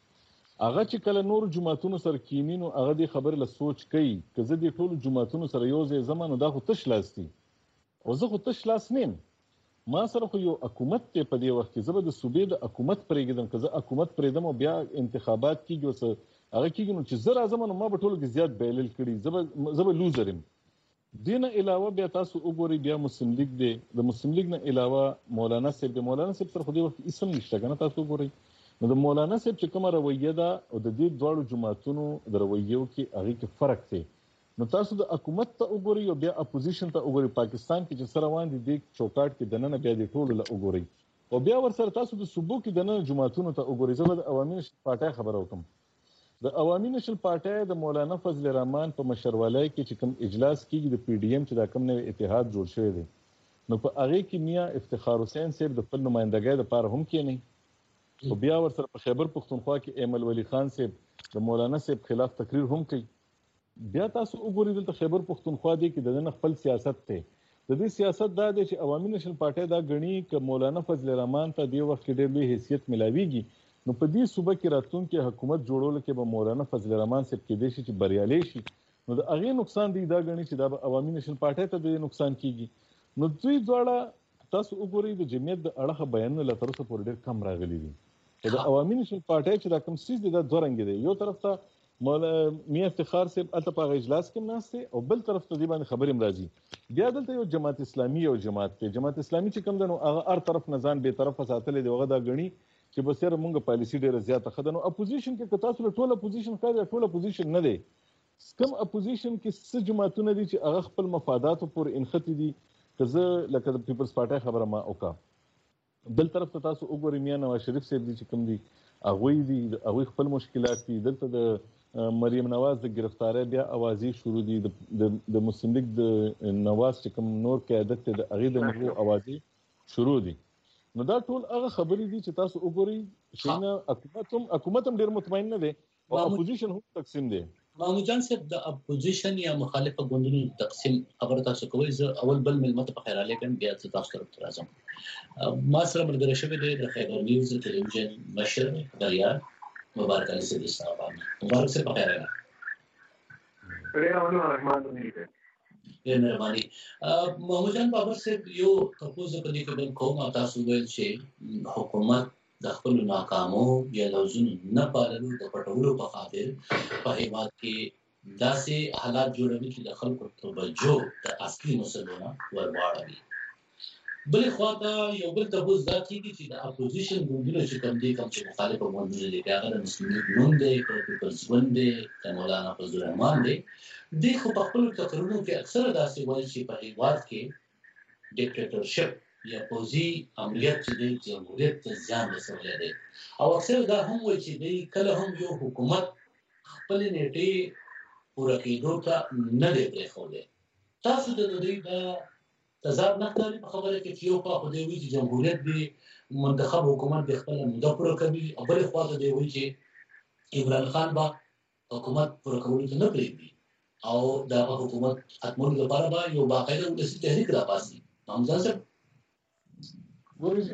هغه چې کله نورو جماعتونو سره کیني نو هغه دې خبرې له سوچ کوي که زه دې ټولو جماعتونو سره یو ځای ځم نو دا خو تش لاس دي او زه خو تش لاس نیم. ما سره خو یو حکومت دی په دې وخت کې، زه به د صوبې د حکومت پرېږدم که زه حکومت پرېږدم او بیا انتخابات کېږي او څه هغه کېږي نو چې زه راځم نو ما به ټولو کې زیات بایلل کړي، زه به لوزر یم. دې نه علاوه بیا تاسو وګورئ بیا مسلم لیگ دی، د مسلم لیگ نه علاوه مولانا صاحب دی. مولانا صاحب سره خو دې وخت اسم نشته که نه. تاسو وګورئ نو د مولانا صاحب چې کومه رویه ده او د دې دواړو جماعتونو د رویو کې هغې کې فرق دی. نو تاسو د حکومت ته وګورئ او بیا اپوزیشن ته وګورئ. پاکستان کې چې څه روان دي دې چوکاټ کې دننه بیا دې ټولو له وګورئ او بیا ورسره تاسو د صوبو کې دننه جماعتونو ته وګورئ. زه به د عوامي نشل پارټۍ خبره وکړم. د عوامي نشل پارټۍ د مولانا فضل الرحمن په مشرولۍ کې چې کوم اجلاس کېږي د پی ډي ایم چې دا کوم نوی اتحاد جوړ شوی دی نو په هغې کې میاں افتخار حسین صاحب د خپل نمایندګۍ دپاره هم کېنئ او بیا ورسره په خیبر پښتونخوا کې ایمل ولی خان صاحب د مولانا صاحب خلاف تقریر هم کوي. بیا تاسو وګورئ دلته خیبر پښتونخوا دی کې د دننه خپل سیاست دی. د دې سیاست دا دی چې عوامي نشل پارټۍ دا ګڼي که مولانا فضل الرحمن ته دې وخت کې ډېر لوی حیثیت میلاویږي نو په دې صوبه کې راتلونکي حکومت جوړولو کې به مولانا فضل الرحمن صاحب کېدای شي چې بریالی شي. نو د هغې نقصان دی دا ګڼي چې دا به عوامي نشل پارټۍ ته د نقصان کېږي. نو دوی دواړه تاسو وګورئ د جمعیت د اړخه بیانونه لا تر اوسه پورې ډېر کم راغلي دي. د عوامي نشل پارټۍ چې دا کوم څیز دی دا دوه رنګې دی. یو طرف ته میاں افتخار صاحب هلته په هغه اجلاس کې هم ناست دی او بل طرف ته دې باندې خبرې هم راځي. بیا دلته یو جماعت اسلامي یو جماعت دی. جماعت اسلامي چې کوم دی نو هغه هر طرف نه ځان بې طرفه ساتلی دی. هغه دا ګڼي چې بس یاره مونږ پالیسي ډېره زیاته ښه ده. نو اپوزیشن کې که تاسو له ټول اپوزیشن ښه دی ټول اپوزیشن نه دی. کوم اپوزیشن کې څه جماعتونه دي چې هغه خپل مفاداتو پورې انښتي دي که زه لکه د پیپلز پارټۍ خبره ما وکړه. بل طرف ته تاسو وګورئ میاں نواز شریف صاحب دي چې کوم دي هغوی دي هغوی خپل مشکلات دي. دلته د مریم نواز د ګرفتارۍ بیا اوازې شروع دي. د مسلم لیگ د نواز چې کوم نور قیادت دی د هغې د نغو اوازې شروع دي. نو دا ټول هغه خبرې دي چې تاسو وګورئ چې نه حکومت هم ډېر مطمئن نه دی او اپوزیشن هم تقسیم دی. محمود جان صاحب د اپوزیشن یا مخالفه ګوندونو تقسیم خبره تاسو کوي. زه اول بل ملمت په خیر علیکم بیا تاسو ته راځم. ما سره ملګری شوی دی د خیبر نیوز ټلویزیون مشر دریا مبارک علي سیدی صاحب. مبارک صاحب په خیر راغلی. مهرباني. محمود جان بابر صاحب یو تاسو په دې کې کوم تاسو ویل چې حکومت د خپل ناکامو یا لوزونو نه پاللو د پټولو په خاطر په هیواد کې داسې حالات جوړوي چې د خلکو توجه د اصلي مسلو نه ورواړوي. بل خوا ته یو بل تبوز دا کېږي چې د اپوزیشن ګوندونه چې کوم دي کوم چې مخالفه ګوندونه دي هغه د مسلمانانو ګوند دی پیپلز ګوند دی د مولانا فضل الرحمن دی. دوی خو په خپلو تقریرونو کې اکثره داسې وایي چې په هیواد کې ډیکټیټرشپ یا پوزي امنیت چې د جمهوریت ته زیان رسولی دی او اکثر دا هم وایي چې دوی کله هم یو حکومت خپل نیټې پوره کېدو ته نه دی پرېښودی. تاسو د دوی دا تضاد نه ښکاري په خبره کې چې یو خوا خو دی وایي چې جمهوریت دی منتخب حکومت د خپله موده پوره کوي او بلې خوا ته دی وایي چې عمران خان به حکومت پوره کولو ته نه پرېږدي او د هغه حکومت ختمولو لپاره به یو باقاعده ولسي تحریک راپاڅي. محمود جان صاحب مبارک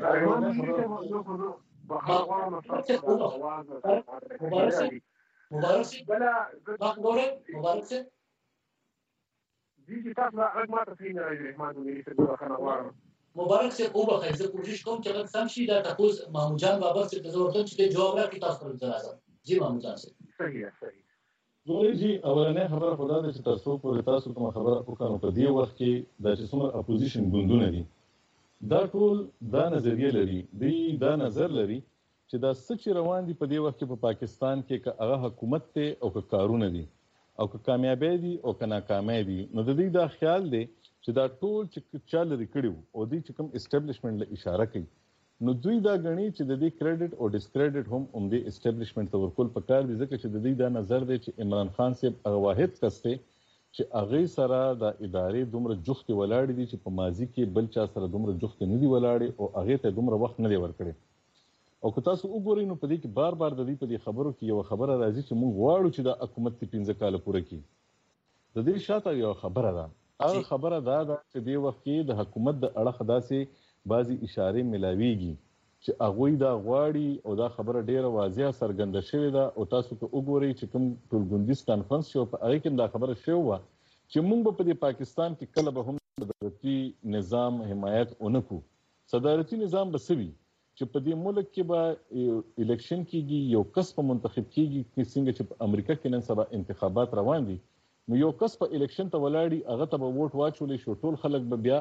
سے اوبه خیزه کوشش کوم چې غږ سم شي دا تاسو محمود جان بابر سے ته ورته چې جواب راکړي تاسو پر راځم. جی محمود جان صاحب صحیح زوري جی اولنې خبره خدا دې چې تاسو پر تاسو کوم خبره وکړو په دې وخت کې د چې څومره اپوزیشن ګوندونه دي دا ټول دا نظریه لري دا نظر لري چې دا څه چې روان دي په دې وخت کې په پاکستان کې که هغه حکومت ته او که کارونه دي او که کامیابی دي او که ناکامي دي نو د دې دا خیال دی چې دا ټول چې چا لري کړي او دې چې کوم اسټابلیشمنت له اشاره کوي نو دوی دا غني چې د دې کریډټ او ډیسکریډټ هم دې اسټابلیشمنت ته ورکول پکار دي ځکه چې د دې دا نظر دی چې عمران خان صاحب هغه واحد کس دی چې هغه سره د ادارې دومره جوختي ولاړ دي چې په ماضي کې بل چا سره دومره جوختي نه دی ولاړ او هغه ته دومره وخت نه دی ورکړي. او که تاسو وګورئ نو په دې کې بار بار د دې په دې خبرو کې یو خبره راځي چې موږ غواړو چې د حکومت 15 کال پوره کړي. د دې شاته یو خبره ده هغه خبره دا ده چې د وخت کې د حکومت د اړه خداسي بعضي اشاره ملاويږي چې هغه دا غواړي او دا خبره ډیره واضحه څرګنده شوې ده او تاسو ته وګورئ چې کوم ټولګوندیز کانفرنس شو په هغه کې دا خبره شوې و چې موږ په دې پاکستان کې کله به هم صدارتي نظام حمایت اونکو. صدارتي نظام به سوي چې په دې ملک کې به الیکشن کېږي یو کس په منتخب کېږي څنګه چې په امریکا کې نن سبا انتخابات روان دي نو یو کس په الیکشن ته ولاړی هغه ته به ووټ واچولې شو ټول خلک به بیا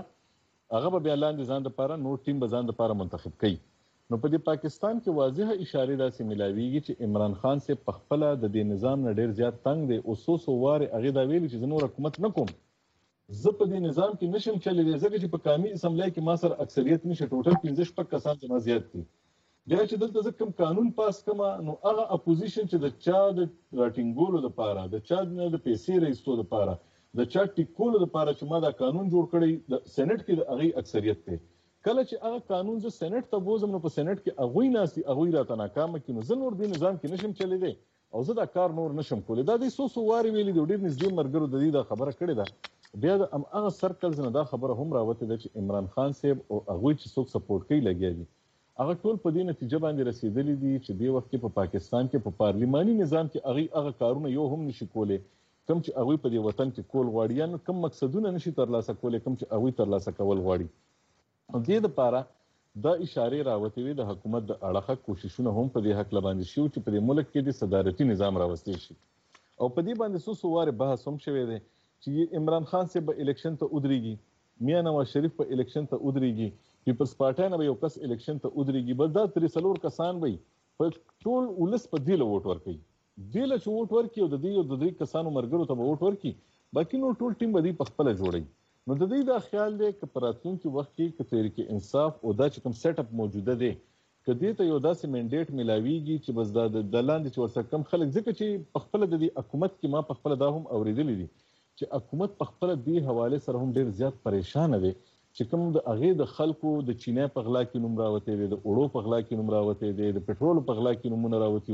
هغه به بیا لاندې ځان لپاره نور ټیم به ځان لپاره منتخب کړي. نو په دې پاکستان کې واضحه اشاره داسې ملاويږي چې عمران خان سے په خپل د دې نظام نه ډیر زیات تنگ دی او سو واره هغه دا ویلي چې نور حکومت نه کوم زه په دې نظام کې نشم چلېدای ځکه چې په قومي اسمبلی کې ما سره اکثریت نشه ټوټل 15 کسان زما زیات دي بیا چې دلته زه کوم قانون پاس کما نو هغه اپوزیشن چې د چا د راټینګولو لپاره د چا د پیسې رئیسو لپاره د چا ټیکولو لپاره چې ما دا قانون جوړ کړی د سېنات کې د هغه اکثریت ته کله چې هغه قانون زه سېنات ته بوزم نو په سېنات کې هغه ناسي هغه راته ناکام کینو زه نور دې نظام کې نشم چلېدای او زه دا کار نور نشم کولای دا دې سو واري ویلي د ډېر نږدې مرګرو د دې دا خبره کړې ده بیا د هغه سرکلز نه دا خبره هم راوته ده چې عمران خان صاحب او هغه چې څوک سپورټ کوي لګیا دي هغه ټول په دې نتیجه باندې رسیدلی دي چې د وخت په پاکستان کې په پارلیماني نظام کې هغه کارونه یو هم نشي کولای کوم چې هغه په دې وطن کې کول غواړي یا کوم مقصدونه نشي ترلاسه کولای کوم چې هغه ترلاسه کول غواړي دې لپاره دا اشاره راوته وي د حکومت د اړه کوششونه هم په دې حق لباندې شو چې په دې ملک کې د صدارتي نظام راوستي شي او په دې باندې سو واره بحث هم شوی دی چې عمران خان سے به الیکشن ته ودرېږي میاں نواز شریف په الیکشن ته ودرېږي پیپلز پارټي نه یو کس الیکشن ته ودرېږي بس دا 3 کسان وي په ټول ولس په دې له ووټ ورکړي دله چې ووټ ورکړي او د دې کسانو مرګرو ته ووټ ورکړي باقي نو ټول ټیم به دې په خپل جوړي نو د دې دا خیال دی چې پراتونکو وخت کې تحریک انصاف او دا چې کوم سیټ اپ موجوده دی کدی ته یو داسې منډیټ ملاويږي چې بس د لاندې چې ورسره کم خلک ځکه چې په خپل د حکومت کې ما په خپل دا هم اوریدلې دي چې حکومت په خپل دې حواله سره هم ډیر زیات پریشان دی چې کوم د اغه د خلکو د چینه په غلا کې نوم راوته دي د اوړو په غلا کې نوم راوته دي د پټرول په غلا کې نوم راوته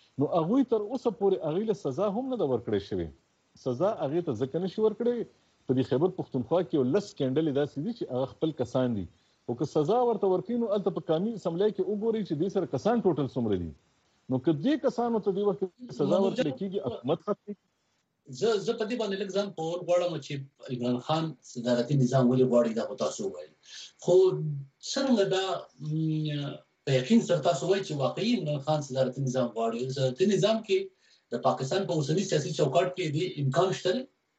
نو هغه تر اوسه پورې هغه له سزا هم نه د ورکړې شوی سزا هغه ته ځکه نشي ورکړې په دې خیبر پختونخوا کې یو لس کېندلې داسې دي چې هغه خپل کسان دي او که سزا ورته ورکړي نو الته په قانوني اسمبلی کې وګوري چې دې سره کسان ټوټل څومره دي نو که دې کسانو ته دې وخت سزا ورکړي کېږي حکومت ختمي زه په دې باندې لږ ځان په غواړم چې عمران خان صدارتي نظام ولې غواړي دا تاسو وایي خو څنګه دا په یقین سره تاسو وایي چې واقعي عمران خان صدارتي نظام غواړي صدارتي نظام کې د پاکستان په اوسني سیاسي چوکاټ کې دې امکان شته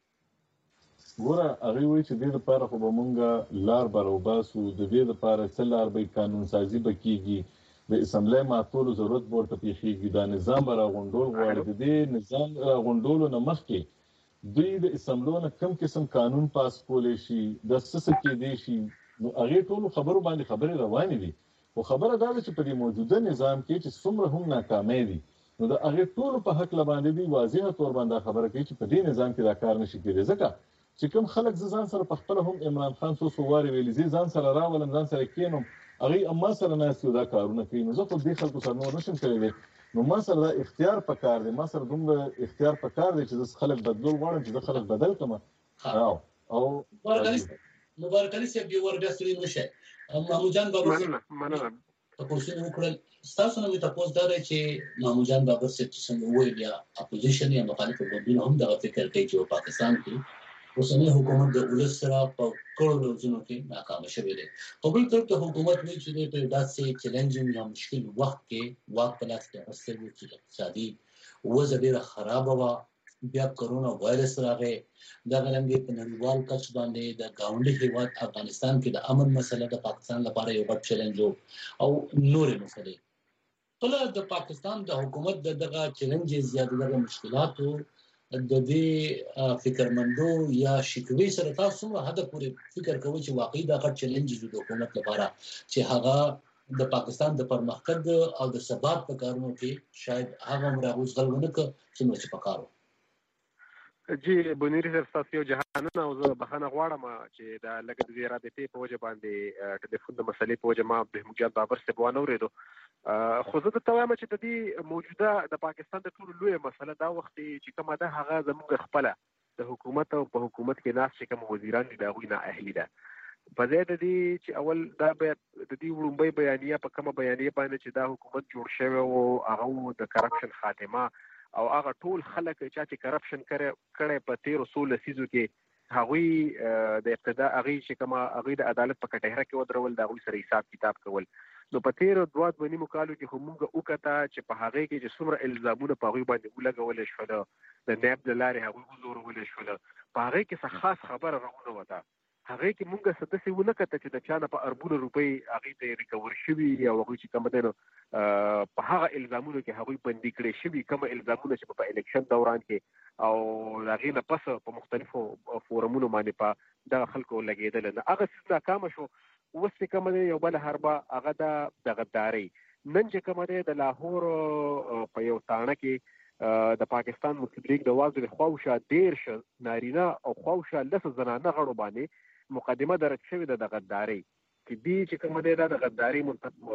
ګوره هغه وایي چې دې لپاره خو به مونږ لار بروباسو د دې لپاره څه لار به قانون سازي به کېږي د اسمبلی ماتولو ضرورت به ورته پیښیږي دا نظام به راغونډول غواړي د دې نظام راغونډولو نه مخکې دوی د اسمبلو نه کم قسم قانون پاس کولی شي د څه کېدی شي نو هغې ټولو خبرو باندې خبرې روانې دي خو خبره دا ده چې په دې موجوده نظام کې چې څومره هم ناکامۍ دي نو د هغې ټولو په حق باندې دوی واضحه طور باندې خبره کوي چې په دې نظام کې دا کار نشي کېدی ځکه چې کوم خلک ځان سره په خپله هم عمران خان څو وارې ویلي زه ځان سره راولم ځان سره کېنم هغه اما سره ناست دا کارونه کوي نو زه خو دې خلکو سره نور نشم کولی نو ما سره دا اختیار پکار دی ما سره دومره اختیار پکار دی چې زه خلک بدلول غواړم چې زه خلک بدل کړم او مبارک علي صاحب یو ورګه ستړي نشه محمود جان بابا مننه تاسو نو کړل تاسو نو تاسو دا چې محمود جان بابا څنګه وایي یا اپوزیشن یا مخالف ګوندونه هم دا فکر کوي چې پاکستان کې اوسنی حکومت د ولس سره په کړو ورځو کې ناکام شوی دی په بل طرف ته حکومت وی چې په داسې چیلنجینګ یا مشکل وخت کې واک په لاس کې راځي چې اقتصادي وضع ډیره خراب و بیا کرونا وایرس راغی دا غلنګي په نړیوال کچ باندې د گاونډي هیواد افغانستان کې د امن مسله د پاکستان لپاره یو غټ چیلنج او نورې مسلې کله د پاکستان د حکومت دغه چیلنج زیاته دغه مشکلاتو د دې فکرمندو یا شکوي سره تاسو هم هدا پورې فکر کوئ چې واقعي دا غټ چیلنج دی د حکومت لپاره چې هغه د پاکستان د پرمختګ او د ثبات په کارونو کې شاید هغه مراغوز غلونه ک چې پکارو جی بنيري تاسو یو جهانونه او زه بخنه غواړم چې دا لګد زیارتې په وجه باندې ټلیفون د مسلې په وجه ما به مجاد بابر څخه وانه ورېدو خو زه ته وایم چې د دې موجوده د پاکستان د ټولو لوی مسله دا وخت چې کومه ده هغه زموږ خپل د حکومت او په حکومت کې ناس چې کوم وزیران دي دا غوښنه اهلي ده په ځای د دې چې اول دا د دې وړومبۍ بیانیه په کومه بیانیه باندې چې دا حکومت جوړ شوی او هغه د کرپشن خاتمه او هغه ټول خلک چې کرپشن کړي په 1300 لسیزو کې هغه د ابتدا هغه چې کومه هغه د عدالت په کټهره کې ودرول دا غوي سره حساب کتاب کول نو په 13 باندې مقالو کې همغه وکړه چې په هغه کې چې څومره الزامونه په هغه باندې ولګول شول د نیب د لارې هغه زور ول شول په هغه کې څه خاص خبره راغونه وته هغه کې مونږه ستاسو ونه کته چې د چانه په اربونو روپۍ هغه ته ریکور شوی یا هغه چې کوم دنو په هغه الزامونو کې هغه بندي کړی شوی کوم الزامونه چې په الیکشن دوران کې او هغه نه پس په مختلفو فورمونو باندې په د خلکو لګیدل نه هغه څه ناکام شو وسه کوم یو بل حربه هغه د غداري نن چې کوم د لاهور په یو تانه کې د پاکستان مسلم لیگ د وازل خواوشه ډیر ش نارینه او خواوشه لس زنانه غړو باندې مقدمه درک شوی د غداري چې دې چې کوم د غداري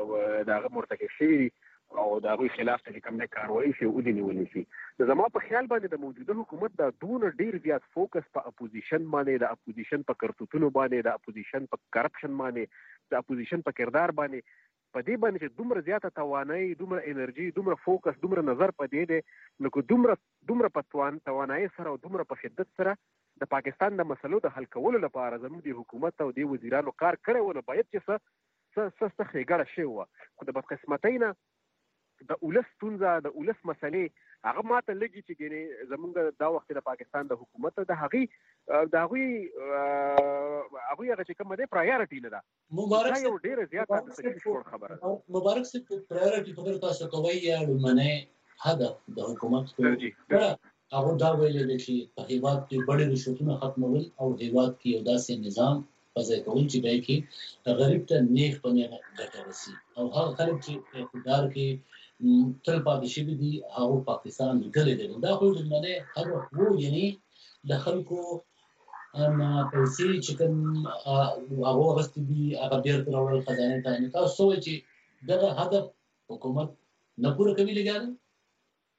مرتکب شوی او د هغه خلاف ته کوم نه کاروایی شي او د نیولې شي د زما په خیال باندې د موجوده حکومت د دون ډیر زیات فوکس په اپوزیشن باندې د اپوزیشن په کرتوتونو باندې د اپوزیشن په کرپشن باندې د اپوزیشن په کردار باندې په دې باندې چې دومره زیاته توانایي دومره انرژي دومره فوکس دومره نظر په دې دی نو کو دومره په توانایي سره او دومره په شدت سره د پاکستان د مسلو د حل کولو لپاره زموږ د حکومت او د وزیرانو کار کړی و نو باید چې څه ښېګړه شوې وه خو د بدقسمتۍ نه د ولس ستونزه د ولس مسلې هغه ماته لګي چې ګینه زمونږ دا وخت د پاکستان د حکومت د هغې هغه چې کوم دی پرایورټي نه ده مبارک یو ډیره زیاته خبره مبارک سي پرایورټي خبره تاسو کوي یا لمنه هدف د حکومت هغه دا ویل چې په هیواد کې ډېر رشوتونه ختمول او هیواد کې یو داسې نظام پځای کول چې دای کې غریب ته نیک پنه ګټه رسي او هغه خلک چې اقتدار کې تل پاتې شي دي هغه پاکستان لیدل دي دا خو د منه هغه وو یعنی د خلکو انا پیسې چې کوم هغه غوښتي دي هغه ډیر ترول خزانه ته نه تاسو چې دغه هدف حکومت نه پوره کوي لګیږي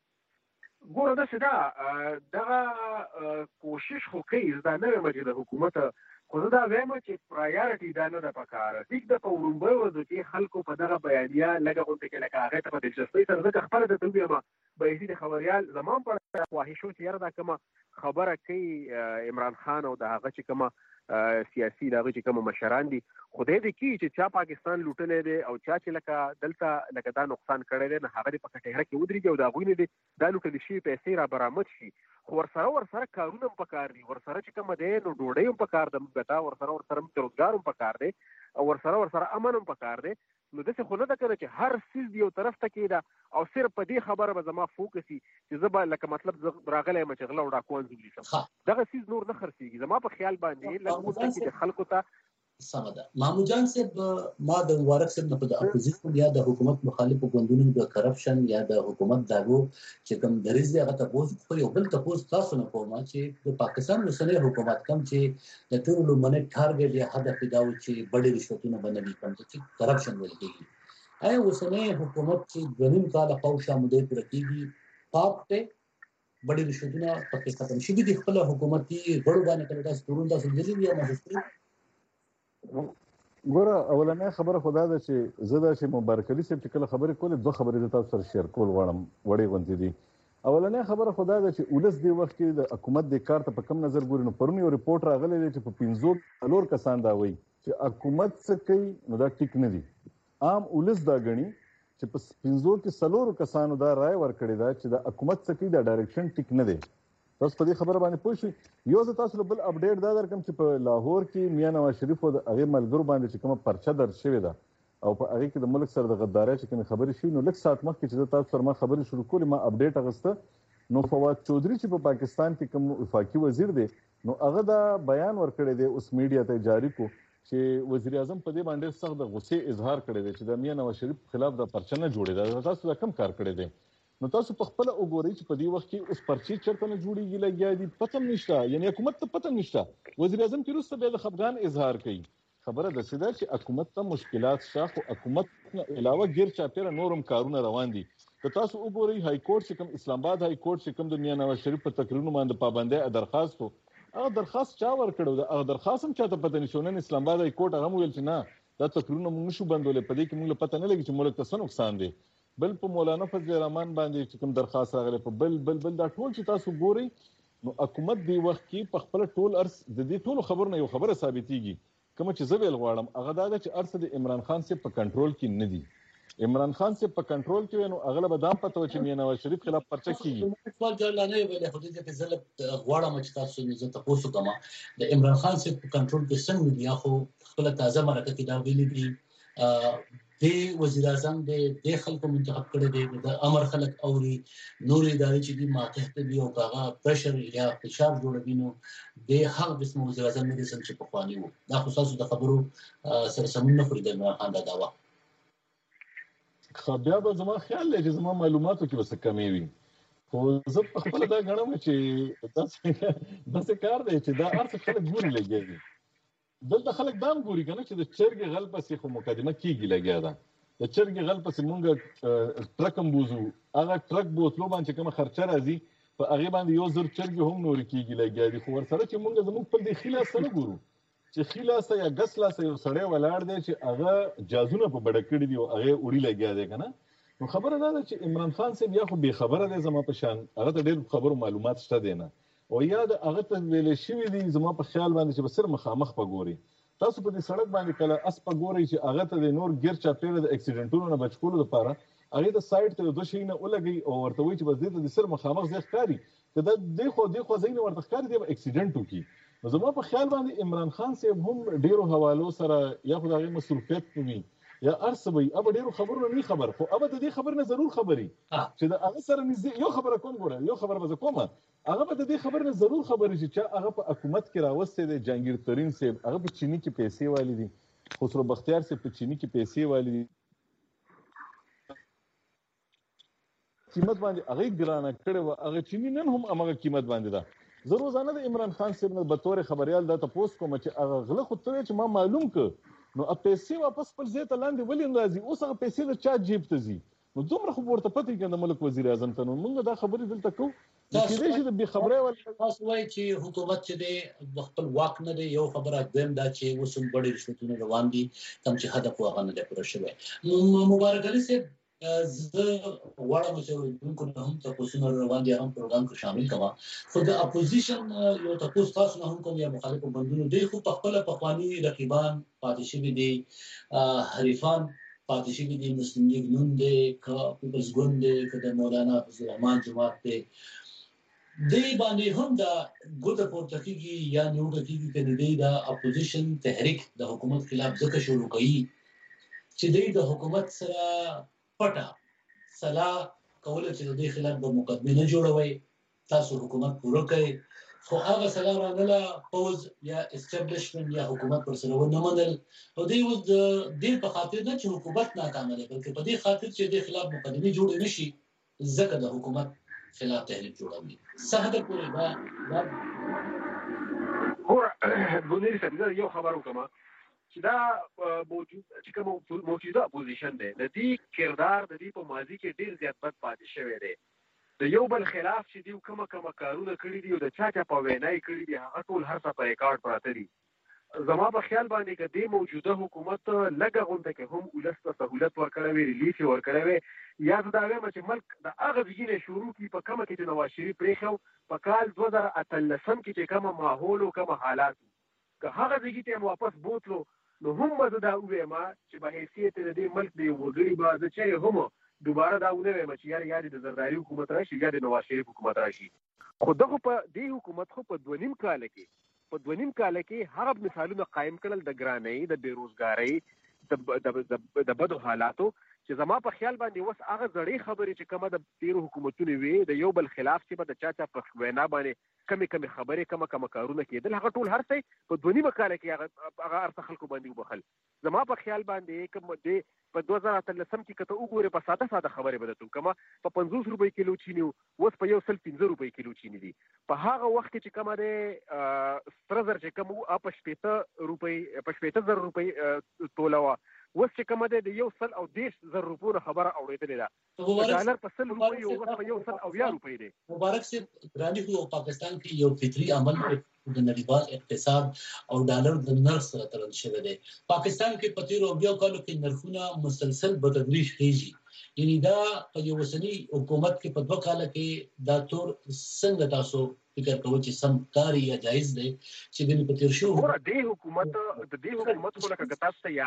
ګوره داسې ده دغه کوشش خو کوي دا نه وایم چې د حکومت خو زه دا وایم چې پرایارټي دا نه ده پکار ټیک ده په ورومبۍ ورځو کې خلکو په دغه بیانیه لږه غونډه کې لکه هغې ته په دلچسپۍ سره ځکه خپله درته ووایم بهیسي د خبریال زما هم په خواهشو چې یاره دا کومه خبره کوي عمران خان او د هغه چې کومه سیاسي د هغه چې کومه مشران دي خدای دې کړي چې چا پاکستان لوټلی دی او چا چې لکه دلته لکه دا نقصان کړی دی نو هغه دې په کټهره کې ودرېږي او د هغوی نه دې دا لوټلې شوي پیسې را برآمد شي خو ورسره کارونه هم پکار دي ورسره چې کومه دی نو ډوډۍ هم پکار ده موږ ته ورسره روزګار هم پکار دی او ورسره امن هم پکار دی نو داسې خو نه ده که نه چې هر څیز یو طرف ته کېده او صرف په دې خبره به زما فوکس وي چې زه به لکه مطلب زه راغلی یم چې غله او ډاکو انځوري شم دغه څیز نور نه خرڅېږي زما په خیال باندې لږ غونډه کې د خلکو ته سمه ده محمود جان صاحب ما د مبارک صاحب نه په د اپوزیشن یا د حکومت مخالفو ګوندونو د کرپشن یا د حکومت داغو چې کوم دریځ دی هغه تاسو خو یو بل تاسو تاسو نه کوم چې د پاکستان اوسنۍ حکومت کوم چې د ټولو لمنه ټارګټ یا هدف دا و چې بډې رشوتونه باندې کوم چې کرپشن ویل کېږي آیا اوسنۍ حکومت چې غنیم کاله پاوشا مودې پر کېږي پاک ته بډې رشوتونه پکې ختم شي د خپل حکومتي غړو باندې کله تاسو تورون تاسو دې یا محسوس ګوره اولنې خبره خدا ده چې زه دا چې مبارک علي صاحب چې کله خبرې کولې دوه خبرې د تاسو سره شیر کول غواړم وړې غونډې دي اولنې خبره خدا ده چې ولس دی وخت کې د حکومت د کار ته په کم نظر ګوري نو پرون یو ریپورت راغلی دی چې په 15 کسان دا وایي چې حکومت څه کوي نو دا ټیک نه دي عام ولس دا غني چې په 15 کې 4 کسانو دا رائے ورکړی دا چې د حکومت څه کوي دا ډایرکشن ټیک نه دی تاسو په دې خبره باندې پوه شئ یو ځل تاسو بل اپډیټ دا درکم چې په لاهور کې میاں نواز شریف او هغه ملګرو باندې چې کومه پرچه درج شوې ده او په هغه کې د ملک سره د غدارۍ چې کومه خبرې شوې نو لږ ساعت مخکې چې تاسو سره ما خبرې شروع کولې ما اپډیټ اغسته نو فواد چودري چې په پاکستان کې کوم وفاقي وزیر دی نو هغه دا بیان ورکړی دی اوس میډیا ته جاری کو چې وزیر اعظم په دې باندې سخت د غصې اظهار کړی دی چې د میاں نواز شریف خلاف د پرچه نه جوړې ده تاسو دا کم کار کړی دی نو تاسو په خپل وګورئ چې په دې وخت کې اوس پرچی چرته نه جوړیږي لګیا دي پته نشته یعنی حکومت ته پته نشته وزیر اعظم کې روسته به د خفګان اظهار کوي خبره ده چې حکومت ته مشکلات شته خو حکومت نه علاوه غیر چاپیره نورم کارونه روان دي که تاسو وګورئ های کورټ چې کوم اسلام آباد های کورټ چې کوم د میاں نواز شریف په تقریرونو باندې پابندۍ درخواست هغه درخواست چا ورکړو دا هغه درخواست هم چاته پته نشو نن اسلام آباد های کورټ هغه ویل چې نه دا تقریرونه موږ نشو بندولې په دې کې موږ پته نه لګي چې ملک ته څه نقصان دی بل په مولانا فضل الرحمن باندې چې کوم درخواست راغلی په بل دا ټول چې تاسو ګورئ نو حکومت دی وخت کې په خپل ټول ارس د دې ټول خبرونه یو خبره ثابتېږي کوم چې زه ویل غواړم هغه دا چې ارس د عمران خان سره په کنټرول کې نه دي عمران خان سره په کنټرول کې نو اغلب دام پته و چې میاں نواز شریف خلاف پرچه کیږي خپل جلانه ویل خو دې په ځل غواړم چې تاسو نه زه تاسو کوم د عمران خان سره په کنټرول کې څنګه دی خو خپل تازه مرکه کې دا ویلي دي د وزیر اعظم د خلکو منتخب کړي دي د امر خلک اوري نور ادارې چې د ماقته دی او هغه پرشر یا فشار جوړوي نو د هغه قسم وزیر اعظم نه سم چې په خواني وو دا خصوصا د خبرو سره سمون نه خوري د عمران دا داوا خو بیا به زما خیال دی چې زما معلوماتو کې وسه کمی وي خو زه په خپل دا غنم چې تاسو کار دی چې دا ارڅ خلک ګوري لګي دلته خلک دام ګوري کنه چې د چرګ غل پسې خو مقدمه کیږي لګیا ده د چرګ غل پسې مونږ ټرکم بوزو هغه ټرک بوتلو باندې کوم خرچه راځي په هغه باندې یو زر چرګ هم نور کیږي لګیا دي خو ورسره چې مونږ زموږ په دې خلاص سره ګورو چې خلاص یا غسلا سره یو سړی ولاړ دی چې هغه جازونه په بڑ کړی دی او هغه وړي لګیا دی کنه نو خبره ده چې عمران خان صاحب یا خو به خبره ده زما په شان هغه ته ډېر خبرو معلومات شته دی نه او یاد هغه ته ویلې شوی دی زما په خیال باندې چې بسر مخامخ پګوري تاسو په دې سړک باندې کله اس پګوري چې هغه ته د نور غیر چاپیره د اکسیډنټونو نه بچ کولو لپاره هغه د سایډ ته دوه شي نه ولګي او ورته وایي چې بس دې د سر مخامخ ځای ښکاري کله د خو زین ورته ښکاري د اکسیډنټ وکي نو زما په خیال باندې عمران خان صاحب هم ډیرو حوالو سره یا خدای مصروفیت کوي یا ارسبي اب ډیرو خبرونه نه خبر خو اب د دې خبر نه ضرور خبري چې دا هغه سره نږدې یو خبره کوم ګوره یو خبره به کومه هغه به د دې خبر نه ضرور خبري چې هغه په حکومت کې راوستي د جهانگیر ترین صاحب هغه په چینی کې پیسې والی دي خسرو بختیار صاحب په چینی کې پیسې والی دي قیمت باندې هغه ګرانه کړي و هغه چینی نن هم هغه قیمت باندې ده زه روزانه د عمران خان صاحب نه به تور خبريال دا تاسو کوم چې هغه غله خو ته چې ما معلوم ک نو پیسې واپس پر ځای ته لاندې ولې راځي اوس هغه پیسې د چا جیب ته ځي نو دومره خو ورته پته کې د ملک وزیر اعظم ته نو موږ دا خبرې دلته کوو چې دې د خبرې ول تاسو وایي چې حکومت چې د خپل واک نه دی یو خبره دویم دا چې وسوم بډې رشوتونه روان دي کوم چې هدف واغ نه دی پوره شوی مبارک علي صاحب زه غواړم چې دونکو نه هم تاسو روان دي هم پروګرام کې شامل کما خو د اپوزیشن یو تاسو نه هم کوم یا مخالف بندونو دی خو په خپل پخوانی رقیبان پاتې شوی دي حریفان پاتې شوی دي مسلم لیگ نون دی کا پیپلز ګوند دی کله مولانا فضل الرحمن جماعت دی دی باندې هم دا ګوته پورته کیږي یا نیوکه کیږي چې د اپوزیشن تحریک د حکومت خلاف ځکه شروع کړي چې د حکومت سره پټه صلاح کول چې د خلاف د مقدمه نه جوړوي تاسو حکومت پوره کړئ خو هغه صلاح رانه پوز یا اسټابلیشمنت یا حکومت پر سره ونه منل او دی اوس د دې په خاطر نه چې حکومت ناکامه ده بلکې په دې خاطر چې د خلاف مقدمه جوړ نشي ځکه د حکومت خلاف تحریک جوړوي ساده کوي دا بنيري صاحب یو خبرو کما چې دا موجود چې کوم موجوده اپوزیشن دی د دې کردار د دې په ماضي کې ډیر زیات بد پاتې شوی دی د یو بل خلاف چې دی کومه کارونه کړی دي او د چا په وینای کړی دي هغه ټول هر څه په ریکارډ پراته دي زما په خیال باندې چې د موجوده حکومت لګه غونډه کې هم ولسته سہولت ورکړوي ریلیف ورکړوي یا دا وایم چې ملک د هغه ځینې شروع کی په کومه کې چې نواز شریف پریخو په کال 2013 کې چې کومه ماحول او کومه حالات که هغه ځګی ته واپس بوتلو نو هم زه دا وایم چې به حیثیت د دې ملک دی وګړي باز چې هم دوباره دا ونه وایم چې یار د زرداری حکومت راشي یا د نواز شریف حکومت راشي خو دغه په دې حکومت خو په 2.5 کال کې هغه مثالونه قائم کړل د ګرانۍ د بیروزګاری د بدو حالاتو چې زما په خیال باندې وس هغه زړې خبرې چې کومه د تیرو حکومتونو وي د یو بل خلاف چې به د چا په وینا باندې کمی خبرې کومه کارونه کېدل هغه ټول هر څه په 2.5 کال کې هغه ارڅ خلکو باندې وبخل زما په خیال باندې کوم د په 2013 کې کته وګوره په ساده خبرې بدتون کما په 50 روپۍ کیلو چینی اوس په 115 روپۍ کیلو چینی دي په هغه وخت کې چې کومه د سترزر چې کوم په 70 روپۍ تولا وس چې کومه د 110 روپۍ خبره اوریدلې ده ډالر په 100 روپۍ او په 100 روپۍ دي مبارک سي ګرانی خو پاکستان کې یو فطري عمل د نړیوال اقتصاد او ډالر د نرخ سره تړل شوی دی پاکستان کې په تیرو بیا کالو کې نرخونه مسلسل بدلېږي کیږي یعنی دا په یو وسنی حکومت کې په 2 کال کې دا تور څنګه تاسو فکر کوئ چې سم کاری یا جایز دی چې د پتیر شو د حکومت خو لکه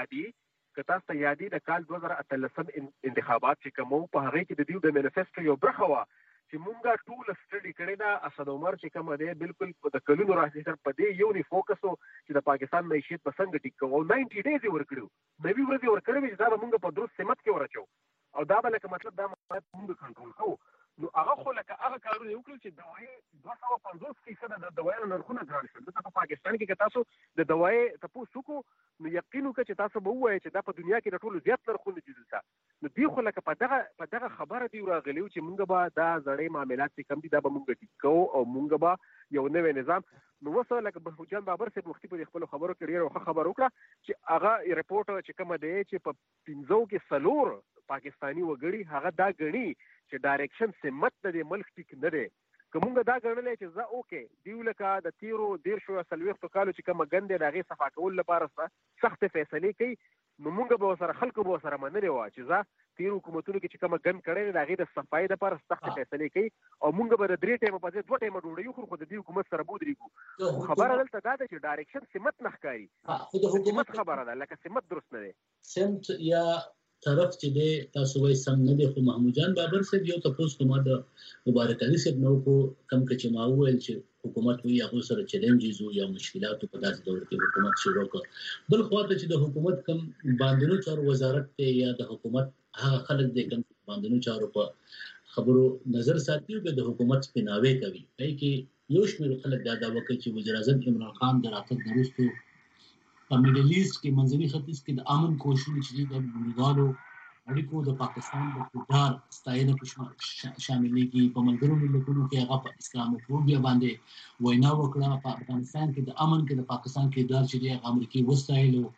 تاسو ته یادي د کال 2013 انتخابات چې کوم په هغه کې د دیو د مانیفیسټو یو برخه وا چې مونږه ټول سټډي کړی دا اسد عمر چې کوم دی بالکل د کلونو راځي تر په دې یو نه فوکس چې د پاکستان معیشت په څنګه ټیک کوو 90 ډیز ورکړو نوی ورځ ورکړو چې دا مونږ په درست سمت کې ورچو او دا بل مطلب دا مونږ کنټرول کوو نو هغه خو لکه هغه کارونه وکړل چې دوايي 250% د دوايي نرخونه ګران شول په پاکستان کې تاسو د دوايي تاسو کو نو یقین وکړئ چې تاسو به وایئ چې دا په دنیا کې د ټولو زیات نرخونه دي دلته نو دی خو لکه په دغه خبره دی راغلیو چې مونږ به دا زړې معاملات چې کم دي دا به مونږ ټیک کوو او مونږ به یو نوې نظام نو وسه لکه بهجان بابر صاحب وختي په خپل خبرو کې ډیره خبر وکړه چې هغه ریپورت چې کوم دی چې په 15 کې سلور پاکستانی وګړي هغه دا غني چې ډایرکشن سمت د ملک ټیک نه دی کومه دا غنلې چې زه اوکې دیو لکه د تیرو ډیر شو سلويختو کالو چې کوم غندې دغه صفا کول لپاره سخت فیصله کوي نو موږ به سره خلکو به سره منلې و چې زه تیرو حکومتونو کې چې کوم غن کړي دغه د صفای لپاره سخت فیصله کوي او موږ به د 3 ټیمه په ځای 2 ټیمه ډوډۍ خو د دې حکومت سره بودريګو خبره دلته دا چې ډایرکشن سمت نخکاری خو د حکومت خبره ده لکه سمت درست نه دی سمت یا طرف چې دی تاسو وایي سم نه دی خو محمود جان بابر صاحب یو تاسو کومه د مبارک علي صاحب نو کو کم کې ما وویل چې حکومت وی هغه سره چیلنجز او یا مشکلات په داسې دور کې حکومت شروع کړ بل خو ته چې د حکومت کم باندنو چارو وزارت ته یا د حکومت هغه خلک د کم باندنو چارو په خبرو نظر ساتي او د حکومت سپیناوي کوي کې یو شمېر خلک دا دعوه کوي چې وزیر اعظم عمران خان د راتګ درستو په میډل ایست کې منځني ختیځ کې د امن کوششونه چې د بنګالو اړیکو د پاکستان د کردار ستاینه په شاملېږي په ملګرو ملتونو کې هغه په اسلاموفوبیا باندې وینا وکړه په افغانستان کې د امن کې د پاکستان کردار چې د امریکای وسایلو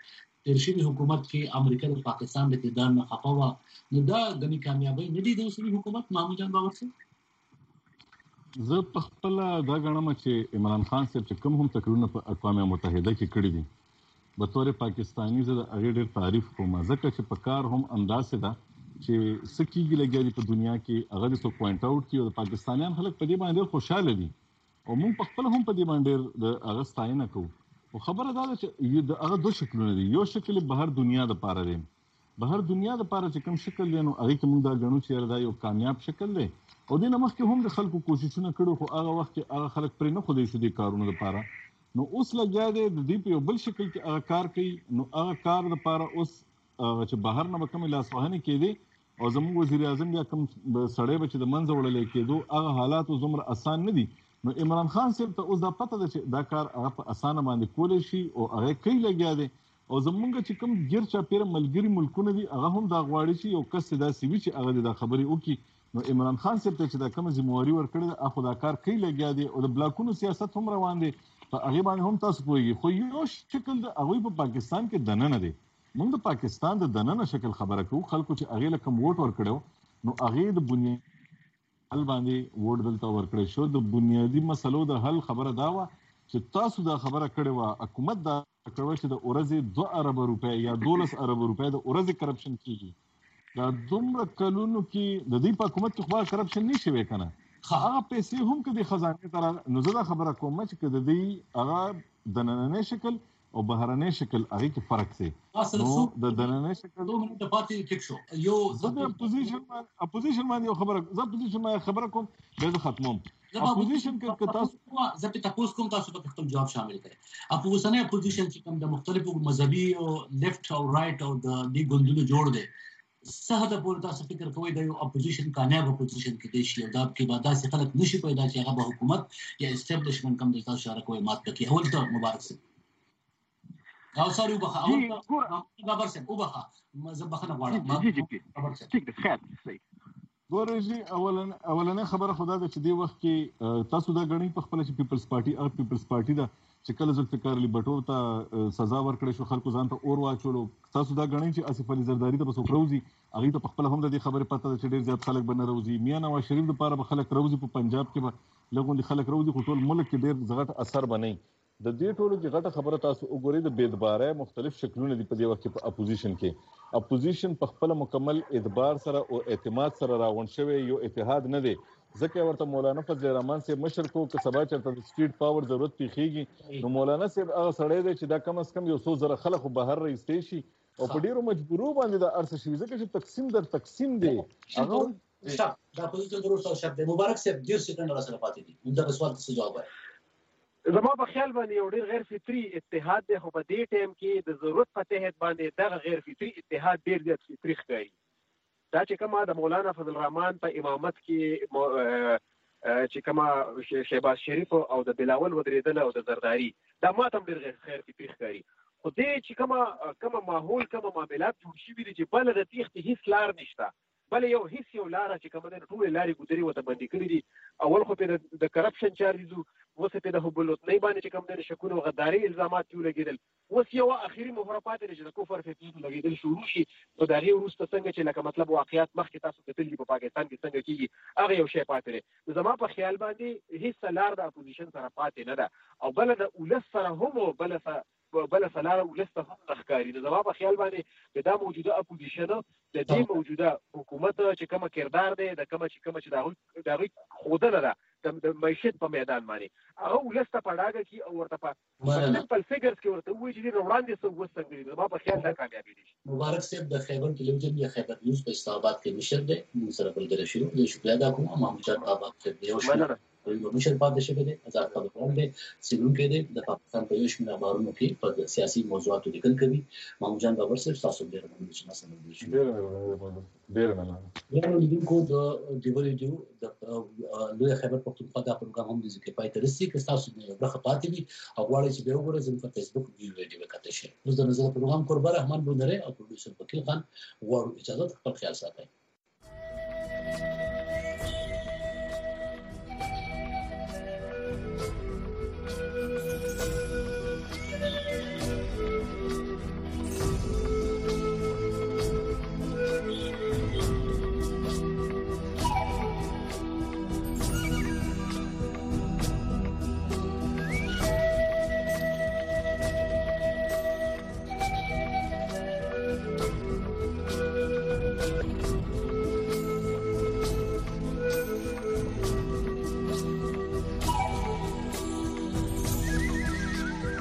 ترشیبي حکومت کې امریکا د پاکستان د اقتدار نه خپه و نو دا غني کامیابی نه دي د اوسنی حکومت محمود جان باور سره زه په خپل دا غنم چې عمران خان صاحب چې کوم هم تقریرونه په اقوام متحده کې کړی دي به تور پاکستانی زه د هغه ډېر تعریف کوم ځکه چې په کار هم اندازه ده چې سکیږي لګیږي په دنیا کې هغه څه پوینټ اوټ کیو د پاکستانیان خلک په دې باندې خوشاله دي او موږ په خپل هم په دې باندې د هغه ستاینه کوو او خبره دا ده چې هغه دوه شکلونه دي یو شکل بهر دنیا د پاره دی بهر دنیا د پاره چې کوم شکل دی نو هغه کې موږ دا غنو چې دا یو کامیاب شکل دی او دینه مخکې هم د خلکو کوششونه کړو خو هغه وخت کې هغه خلک پرې نه خو دې شو د کارونو لپاره نو اوس لګیا دی د دې په یو بل شکل کې هغه کار کوي نو هغه کار لپاره اوس چې بهر نه کوم لاسوهنه کېدی او زموږ وزیر اعظم بیا کوم سړی به چې د منځ وړل کېدو هغه حالات زموږ آسان نه دي نو عمران خان صاحب ته اوس دا پته ده چې دا کار هغه په اسانه باندې کولی شي او هغه کوي لګیا دی او زمونږ چې کوم ګیر چاپیره ملګری ملکونه دي هغه هم دا غواړي چې یو کس داسې وي چې هغه د خبرې وکړي نو عمران خان صاحب ته چې دا کوم ذمہواری ورکړي ده هغه دا کار کوي لګیا دی او د بلاکونو سیاست هم روان دی په هغه باندې هم تاسو پوهیږئ خو یو شکل د هغوی په پاکستان کې دننه دی موږ د پاکستان د دننه شکل خبره کوو خلکو چې هغې له کوم ووټ ورکړی نو هغې د بنیاد حل باندې ووټ دلته ورکړی شو د بنیادي مسلو د حل خبره دا وه چې تاسو دا خبره کړې وه حکومت دا کړې وه چې د ورځې 2 ارب روپۍ یا 12 ارب روپۍ د ورځې کرپشن کېږي دا دومره کلونو کې د دې په حکومت کې خو کرپشن نه شوی که نه هغه پیسې هم که د خزانې ته نو زه دا خبره کوم چې که د دې هغه دنننی شکل او بهرنی شکل هغه کې فرق دی نو د دنننی شکل د پاتې ټیک شو یو زه د اپوزیشن باندې یو خبره زه اپوزیشن باندې خبره کوم د ختموم اپوزیشن کې تاسو زه په تاسو کوم تاسو په خپل جواب شامل کړئ اپوزیشن چې کوم د مختلفو مذهبي او لیفت او رائټ او د دې ګوندونو جوړ دي څه د پورته تاسو فکر کوئ د یو اپوزیشن کامیاب اپوزیشن کې دی شي دا کې بعد څه خلک نشي پیدا چې هغه به حکومت یا اسټابلیشمنت کوم د تاسو اشاره کوي مات کوي اول ته مبارک سي او ساري وبخه اول خبر سم وبخه زه بخنه غواړم ٹھیک ده خیر صحیح ګورئ اولنې خبره خدا ده چې دی وخت کې تاسو دا غنی په خپل چې پیپلز پارټي او پیپلز پارټي دا چې کله ذوالفقار علي بټو ته سزا ورکړې شو خلکو ځان ته اور واچولو تاسو دا غنی چې اسف علي زرداری ته بسو روزي هغه ته خپل هم د دې خبره پته ده چې ډیر زیات خلک بنه روزي میاں نواز شریف لپاره به خلک روزي په پنجاب کې به لګون دي خلک روزي خو ټول ملک کې ډیر زغټ اثر بنئ د دې ټولو کې غټه خبره تاسو وګورئ د بېدباره مختلف شکلونه دي په دې وخت کې په اپوزیشن کې اپوزیشن په خپل مکمل اعتبار سره او اعتماد سره راغونډ شوی یو اتحاد نه دی ځکه ورته مولانا فضل الرحمن صاحب مشر کو که سبا چرته د سټریټ پاور ضرورت پیخیږي نو مولانا صاحب هغه سړی دی چې دا کم از کم یو 100,000 خلک بهر راځي شي او په ډیرو مجبورو باندې د ارث شي ځکه چې تقسیم دی هغه دا اپوزیشن ضرورت او شپ دی مبارک صاحب ډیر سکند را سره پاتې دي دا سوال څه جواب وایي زما په خیال باندې یو ډیر غیر فطري اتحاد دی خو په دې ټیم کې د ضرورت په تحت باندې دغه غیر فطري اتحاد ډیر زیات فطري ښکاري دا چې کومه د مولانا فضل الرحمن په امامت کې چې کومه شهباز شریف او د بلاول ودرېدل او د زرداری دا ماته ډیر غیر فطري ښکاري خو دې چې کومه ماحول کومه معاملات جوړ شوي دي چې بل د تیښتې هیڅ لار نشته بل یو هیڅ یو لاره چې کومه د ټولې لارې ګودري وته باندې کړي دي اول خو په د کرپشن چارجز اوس په د حبولوتنۍ باندې چې کوم د شکونو او غداري الزامات یو لګیدل اوس یو اخیری مهره پاتې ده چې د کفر فتنې لګیدل شروع شي نو د هغې وروسته څنګه چې لکه مطلب واقعیات مخکې تاسو کتلي په پاکستان کې څنګه کېږي هغه یو شی پاتې دی نو زما په خیال باندې هیڅ لار د اپوزیشن سره پاتې نه ده او بله د ولس سره هم بل سلاره ولسته هم نخکاری د زما په خیال باندې دا موجوده اپوزیشن د دې موجوده حکومت چې کومه کردار دی د کومه چې د هغوی ښودنه ده د معیشت په میدان باندې هغه ولسته په ډاګه کړي او ورته په سمپل فیګرز کې ورته ووایي چې ډېر وړاندې څه اوس څنګه دي زما په خیال دا کامیابي دي مبارک صاحب د خیبر ټلویزیون یا خیبر نیوز په اسلام آباد کې مشر دی موږ سره ملګری شو زه شکریه ادا کوم محمود جان بابا صاحب یو شمېر مشر پاتې شوی دی آزاد خبرونه دی څېړونکی دی د پاکستان په یو شمېر اخبارونو کې په سیاسي موضوعاتو لیکل کوي محمود جان بابا صاحب تاسو ډېر مننه چې ما سره ملګري شوي ډېر مننه یعنی لیدونکو د ریډیو د لوی خیبر پښتونخوا دا پروګرام هم د ذکر پای ته رسېږي که تاسو نه برخه پاتې وي او غواړئ چې بیا وګورئ زموږ په فیسبوک ویډیو وکتئ شئ اوس د نظر پروګرام قربان رحمان بندره او پروډوسر وکیل خان غواړو اجازه خپل خیال ساتئ